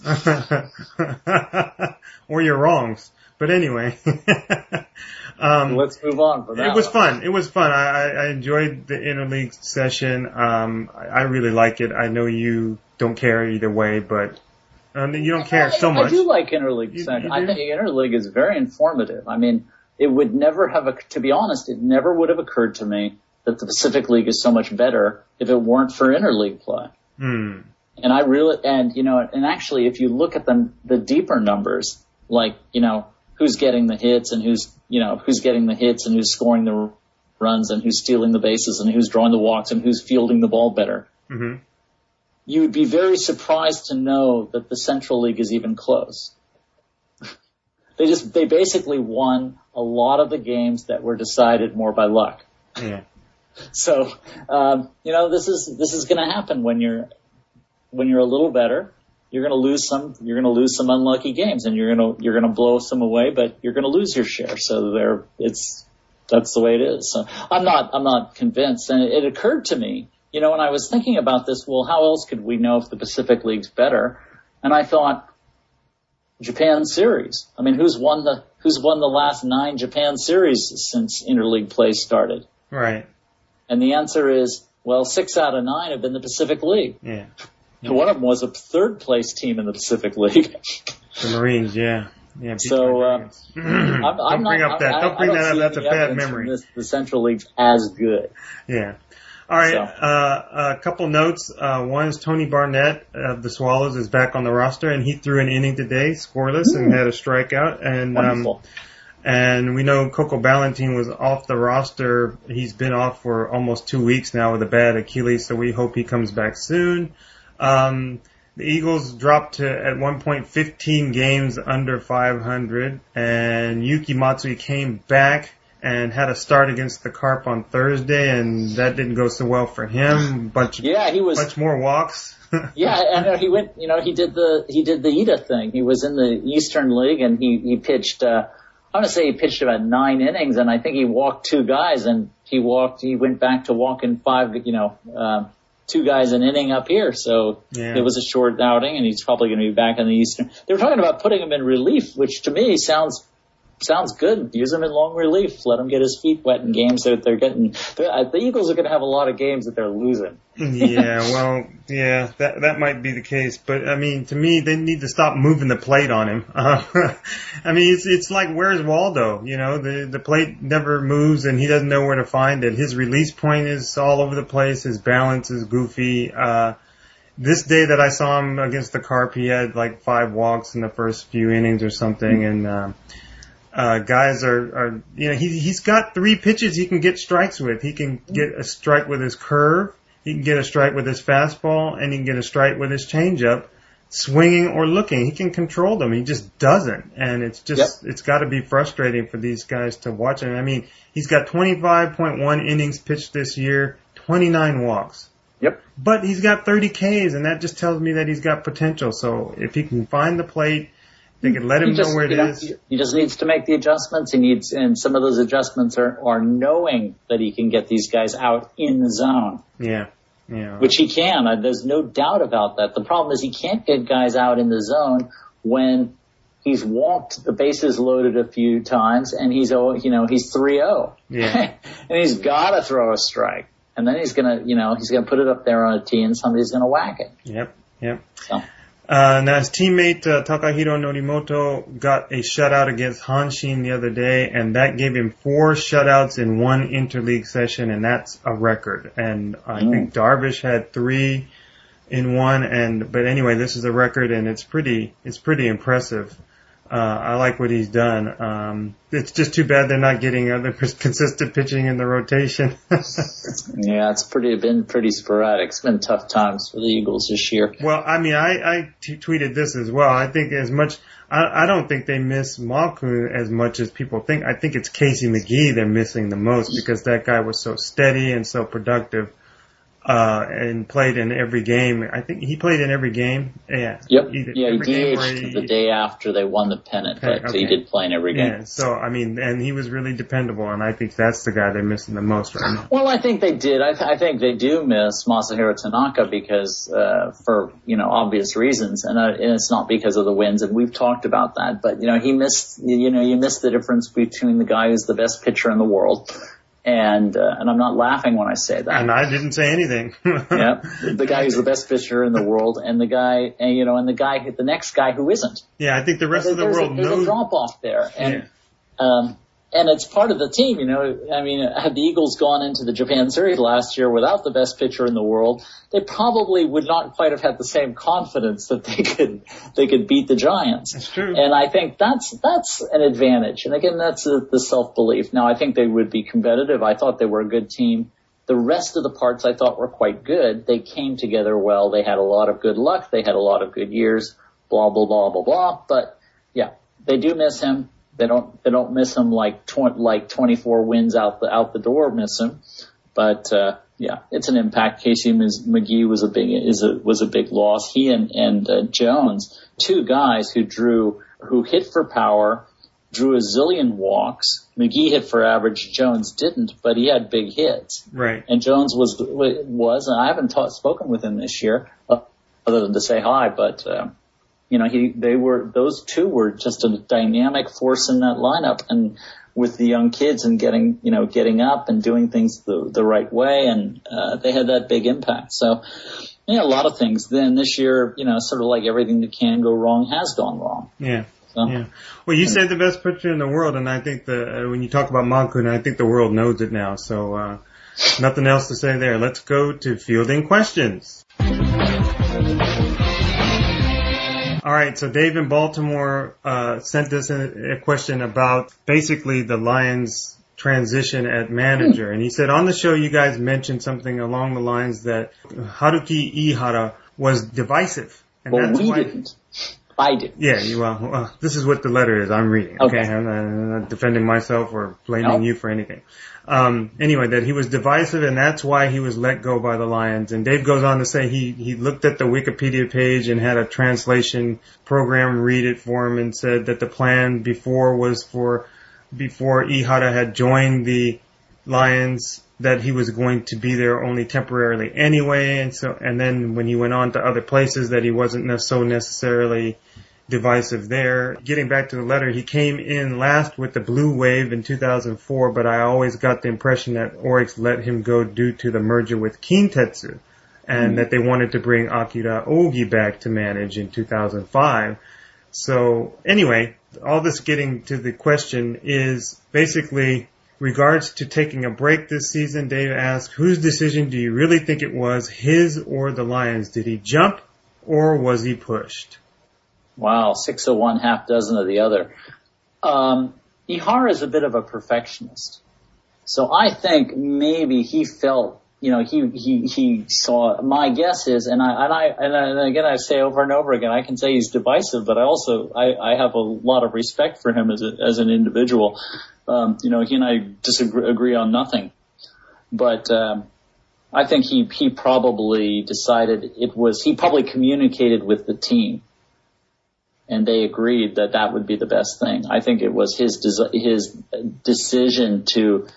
Or your wrongs. But anyway... Um, Let's move on from that. It was one. fun. It was fun. I, I enjoyed the interleague session. Um, I, I really like it. I know you don't care either way, but um, you don't care I, so much. I do like interleague you, session. You I think interleague is very informative. I mean, it would never have, to be honest, it never would have occurred to me that the Pacific League is so much better if it weren't for interleague play. Hmm. And I really, and you know, and actually, if you look at the the deeper numbers, like you know. Who's getting the hits and who's, you know, who's getting the hits and who's scoring the runs and who's stealing the bases and who's drawing the walks and who's fielding the ball better. Mm-hmm. You would be very surprised to know that the Central League is even close. They just, they basically won a lot of the games that were decided more by luck. Yeah. So, um, you know, this is, this is going to happen when you're, when you're a little better. You're going to lose some, you're going to lose some unlucky games and you're going to, you're going to blow some away, but you're going to lose your share. So there, it's, that's the way it is. So I'm not, I'm not convinced. And it, it occurred to me, you know, when I was thinking about this, well, how else could we know if the Pacific League's better? And I thought, Japan Series. I mean, who's won the, who's won the last nine Japan Series since interleague play started? Right. And the answer is, well, six out of nine have been the Pacific League. Yeah. And one of them was a third place team in the Pacific League. The Marines, yeah. Yeah. So, uh, I'm, I'm don't not, bring up that. I, don't bring I that don't up. That's a bad memory. This, the Central League's as good. Yeah. All right. So. Uh, a couple notes. Uh, one is Tony Barnett of the Swallows is back on the roster, and he threw an inning today, scoreless, mm. and had a strikeout. And Wonderful. um, and we know Coco Ballantine was off the roster. He's been off for almost two weeks now with a bad Achilles, so we hope he comes back soon. Um, The Eagles dropped to, at one point, fifteen games under five hundred, and Yuki Matsui came back and had a start against the Carp on Thursday, and that didn't go so well for him. Bunch, yeah, he was bunch more walks. yeah, and he went. You know, he did the he did the Ida thing. He was in the Eastern League, and he he pitched. Uh, I want to say he pitched about nine innings, and I think he walked two guys, and he walked. He went back to walking five. You know. Uh, two guys an inning up here, so yeah. It was a short outing, and he's probably going to be back in the Eastern. They were talking about putting him in relief, which to me sounds sounds good. Use him in long relief. Let him get his feet wet in games that they're getting. They're, uh, the Eagles are going to have a lot of games that they're losing. yeah, well, yeah, that that might be the case. But I mean, to me, they need to stop moving the plate on him. Uh, I mean, it's it's like, where's Waldo? You know, the the plate never moves, and he doesn't know where to find it. His release point is all over the place. His balance is goofy. Uh, this day that I saw him against the Carp, he had like five walks in the first few innings or something, and. Uh, Uh, guys are, are, you know, he, he's got three pitches he can get strikes with. He can get a strike with his curve, he can get a strike with his fastball, and he can get a strike with his changeup, swinging or looking. He can control them. He just doesn't. And it's just, yep. it's got to be frustrating for these guys to watch. And I mean, he's got twenty-five point one innings pitched this year, twenty-nine walks. Yep. But he's got thirty Ks, and that just tells me that he's got potential. So if he can find the plate, they can let him just, know where it you know, is. He just needs to make the adjustments. He needs, and some of those adjustments are, are knowing that he can get these guys out in the zone. Yeah. Yeah. Which he can. There's no doubt about that. The problem is he can't get guys out in the zone when he's walked the bases loaded a few times and he's, you know, he's three oh. Yeah. And he's got to throw a strike. And then he's going to, you know, he's going to put it up there on a tee and somebody's going to whack it. Yep. Yep. So. Uh, now his teammate, uh, Takahiro Norimoto got a shutout against Hanshin the other day, and that gave him four shutouts in one interleague session, and that's a record. And I mm. think Darvish had three in one, and, but anyway, this is a record, and it's pretty, it's pretty impressive. Uh, I like what he's done. Um, it's just too bad they're not getting other consistent pitching in the rotation. Yeah, it's pretty been pretty sporadic. It's been tough times for the Eagles this year. Well, I mean, I, I t- tweeted this as well. I think as much, I, I don't think they miss Malkun as much as people think. I think it's Casey McGee they're missing the most because that guy was so steady and so productive. Uh, and played in every game. I think he played in every game. Yeah. Yep. He yeah, he D H'd he, the day after they won the pennant, but okay. he did play in every game. Yeah, so, I mean, and he was really dependable, and I think that's the guy they're missing the most right now. Well, I think they did. I, th- I think they do miss Masahiro Tanaka because, uh, for, you know, obvious reasons, and, uh, and it's not because of the wins, and we've talked about that, but, you know, he missed, you know, you missed the difference between the guy who's the best pitcher in the world And, uh, and I'm not laughing when I say that. And I didn't say anything. Yeah. The guy who's the best pitcher in the world and the guy, and, you know, and the guy, the next guy who isn't. Yeah, I think the rest there's, of the world a, knows. There's a drop off there. And, yeah. um, and it's part of the team, you know. I mean, had the Eagles gone into the Japan Series last year without the best pitcher in the world, they probably would not quite have had the same confidence that they could they could beat the Giants. That's true. And I think that's that's an advantage. And again, that's a, the self-belief. Now, I think they would be competitive. I thought they were a good team. The rest of the parts I thought were quite good. They came together well. They had a lot of good luck. They had a lot of good years. Blah blah blah blah blah. But yeah, they do miss him. They don't, they don't miss him like tw- like twenty-four wins out the, out the door miss him. But, uh, yeah, it's an impact. Casey McGee was a big, is a, was a big loss. He and, and, uh, Jones, two guys who drew, who hit for power, drew a zillion walks. McGee hit for average. Jones didn't, but he had big hits. Right. And Jones was, was, and I haven't taught, spoken with him this year, uh, other than to say hi, but, uh, you know, he, they were, those two were just a dynamic force in that lineup, and with the young kids and getting, you know, getting up and doing things the, the right way, and, uh, they had that big impact. So, yeah, a lot of things. Then this year, you know, sort of like everything that can go wrong has gone wrong. Yeah. So, yeah. Well, you said the best pitcher in the world, and I think the, uh, when you talk about Malkun, I think the world knows it now. So, uh, nothing else to say there. Let's go to fielding questions. All right, so Dave in Baltimore uh sent us a, a question about basically the Lions' transition at manager. And he said, on the show you guys mentioned something along the lines that Haruki Ihara was divisive. And well, that's we why, didn't. I did. Yeah, you, well, well, this is what the letter is. I'm reading. Okay, okay. I'm, not, I'm not defending myself or blaming nope. you for anything. Um, anyway, that he was divisive, and that's why he was let go by the Lions. And Dave goes on to say he, he looked at the Wikipedia page and had a translation program read it for him and said that the plan before was for, before Ihara had joined the Lions, that he was going to be there only temporarily anyway. And so, and then when he went on to other places that he wasn't so necessarily divisive there. Getting back to the letter, he came in last with the Blue Wave in two thousand four, but I always got the impression that Oryx let him go due to the merger with Kintetsu, and mm-hmm. that they wanted to bring Akira Ogi back to manage in two thousand five. So anyway, all this getting to the question is basically regards to taking a break this season. Dave asked, whose decision do you really think it was, his or the Lions? Did he jump or was he pushed? Wow, six of one, half dozen of the other. Um, Ihara is a bit of a perfectionist. So I think maybe he felt, you know, he, he, he saw, my guess is, and I, and I, and, I, and again, I say over and over again, I can say he's divisive, but I also, I, I have a lot of respect for him as a, as an individual. Um, you know, he and I disagree agree on nothing, but, um, I think he, he probably decided it was, he probably communicated with the team and they agreed that that would be the best thing. I think it was his, his decision to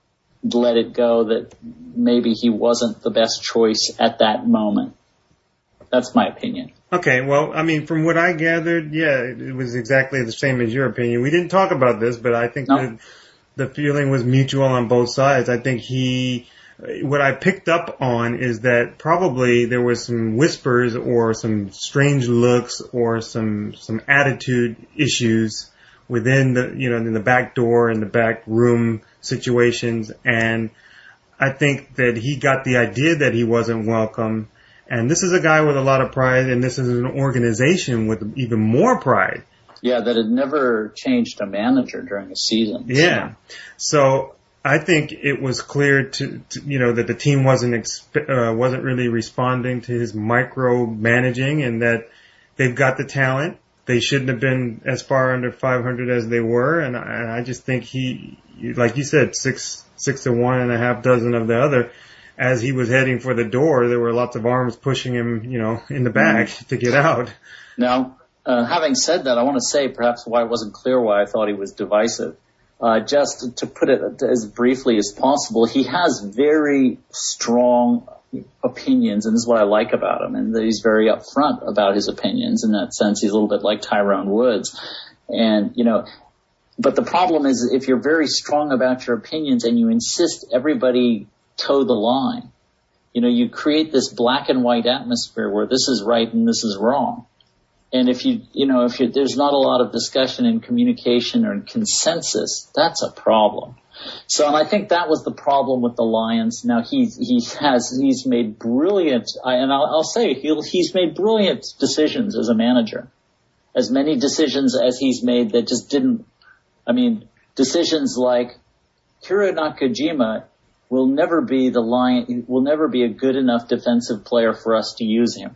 let it go that maybe he wasn't the best choice at that moment. That's my opinion. Okay, well, I mean, from what I gathered, yeah, it was exactly the same as your opinion. We didn't talk about this, but I think no. the, the feeling was mutual on both sides. I think he, what I picked up on is that probably there was some whispers or some strange looks or some, some attitude issues within the, you know, in the back door and the back room situations. And I think that he got the idea that he wasn't welcome. And this is a guy with a lot of pride, and this is an organization with even more pride. Yeah, that had never changed a manager during a season. Yeah. So I think it was clear to, to you know, that the team wasn't exp- uh, wasn't really responding to his micromanaging, and that they've got the talent. They shouldn't have been as far under five hundred as they were, and I, and I just think he, like you said, six six to one and a half dozen of the other. As he was heading for the door, there were lots of arms pushing him, you know, in the back mm. to get out. Now, uh, having said that, I want to say perhaps why it wasn't clear why I thought he was divisive. Uh, just to put it as briefly as possible, he has very strong opinions, and this is what I like about him, and that he's very upfront about his opinions. In that sense, he's a little bit like Tyrone Woods. And, you know, but the problem is if you're very strong about your opinions and you insist everybody toe the line, you know, you create this black and white atmosphere where this is right and this is wrong. And if you, you know, if you, there's not a lot of discussion and communication or consensus, that's a problem. So, and I think that was the problem with the Lions. Now he's, he has, he's made brilliant, and I'll, I'll say he'll, he's made brilliant decisions as a manager. As many decisions as he's made that just didn't, I mean, decisions like Kira Nakajima will never be the Lion, will never be a good enough defensive player for us to use him.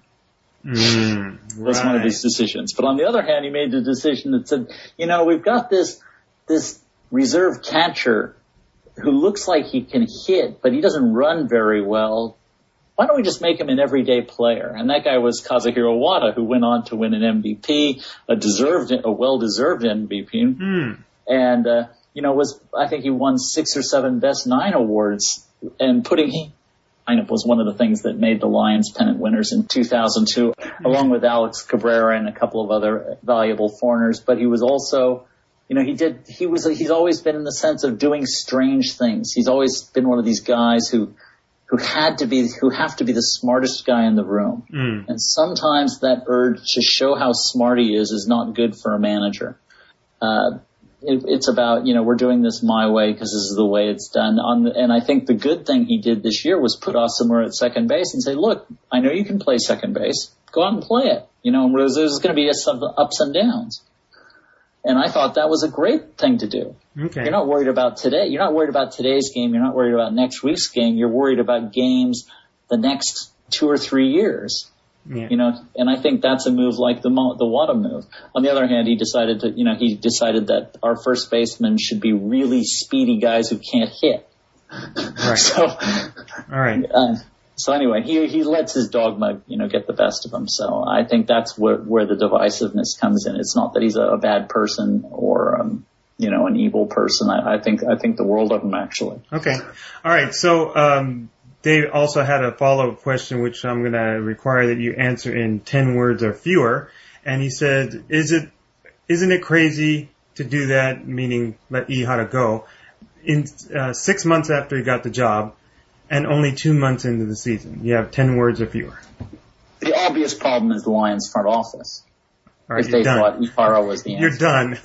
Mm, That's right. one of his decisions. But on the other hand, he made the decision that said, you know, we've got this, this reserve catcher who looks like he can hit, but he doesn't run very well. Why don't we just make him an everyday player? And that guy was Kazuhiro Wada, who went on to win an M V P, a deserved, a well-deserved M V P. Mm. And, uh, you know, was, I think he won six or seven Best Nine awards, and putting him lineup was one of the things that made the Lions pennant winners in two thousand two, mm-hmm. along with Alex Cabrera and a couple of other valuable foreigners. But he was also, you know, he did, he was, he's always been in the sense of doing strange things. He's always been one of these guys who, who had to be, who have to be the smartest guy in the room. Mm. And sometimes that urge to show how smart he is is not good for a manager. Uh, It, it's about, you know, we're doing this my way because this is the way it's done. On the, and I think the good thing he did this year was put Asamura at second base and say, look, I know you can play second base. Go out and play it. You know, there's, there's going to be some ups and downs. And I thought that was a great thing to do. Okay. You're not worried about today. You're not worried about today's game. You're not worried about next week's game. You're worried about games the next two or three years. Yeah. You know, and I think that's a move like the the Wada move. On the other hand, he decided to, you know, he decided that our first basemen should be really speedy guys who can't hit. Right. So, all right. Uh, so anyway, he he lets his dogma, you know, get the best of him. So I think that's where where the divisiveness comes in. It's not that he's a, a bad person or um, you know, an evil person. I, I think I think the world of him actually. Okay. All right. So. um Dave also had a follow-up question, which I'm going to require that you answer in ten words or fewer. And he said, "Is it, isn't it crazy to do that?" Meaning, let Ihara go in uh, six months after he got the job, and only two months into the season. You have ten words or fewer. The obvious problem is the Lions front office. All right, if they done. thought Ihara was the answer. You're done.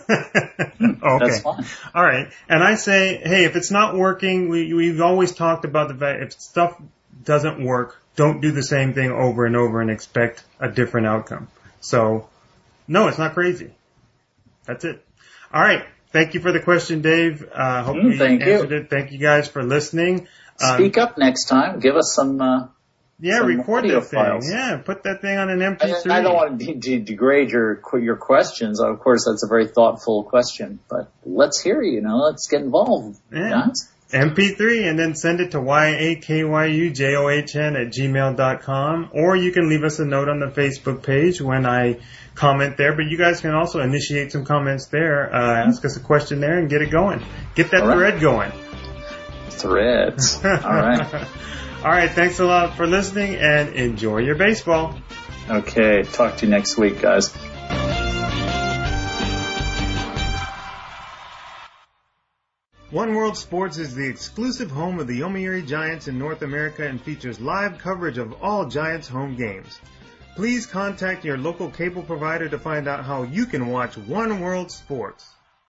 Okay. That's fine. All right. And I say, hey, if it's not working, we, we've always talked about the fact if stuff doesn't work, don't do the same thing over and over and expect a different outcome. So, no, it's not crazy. That's it. All right. thank you for the question, Dave. I uh, hope mm, we thank answered you. it. Thank you guys for listening. Speak um, up next time. Give us some. Uh, yeah, some record that thing. files. Yeah, put that thing on an M P three. I, I don't want to de- de- degrade your your questions. Of course, that's a very thoughtful question. But let's hear you. You know, let's get involved. Yeah. Guys. M P three, and then send it to Y A K Y U J O H N at gmail dot com, or you can leave us a note on the Facebook page when I comment there, but you guys can also initiate some comments there, uh, ask us a question there, and get it going. Get that All right. thread going. Threads. All right. All right, thanks a lot for listening, and enjoy your baseball. Okay, talk to you next week, guys. One World Sports is the exclusive home of the Yomiuri Giants in North America and features live coverage of all Giants home games. Please contact your local cable provider to find out how you can watch One World Sports.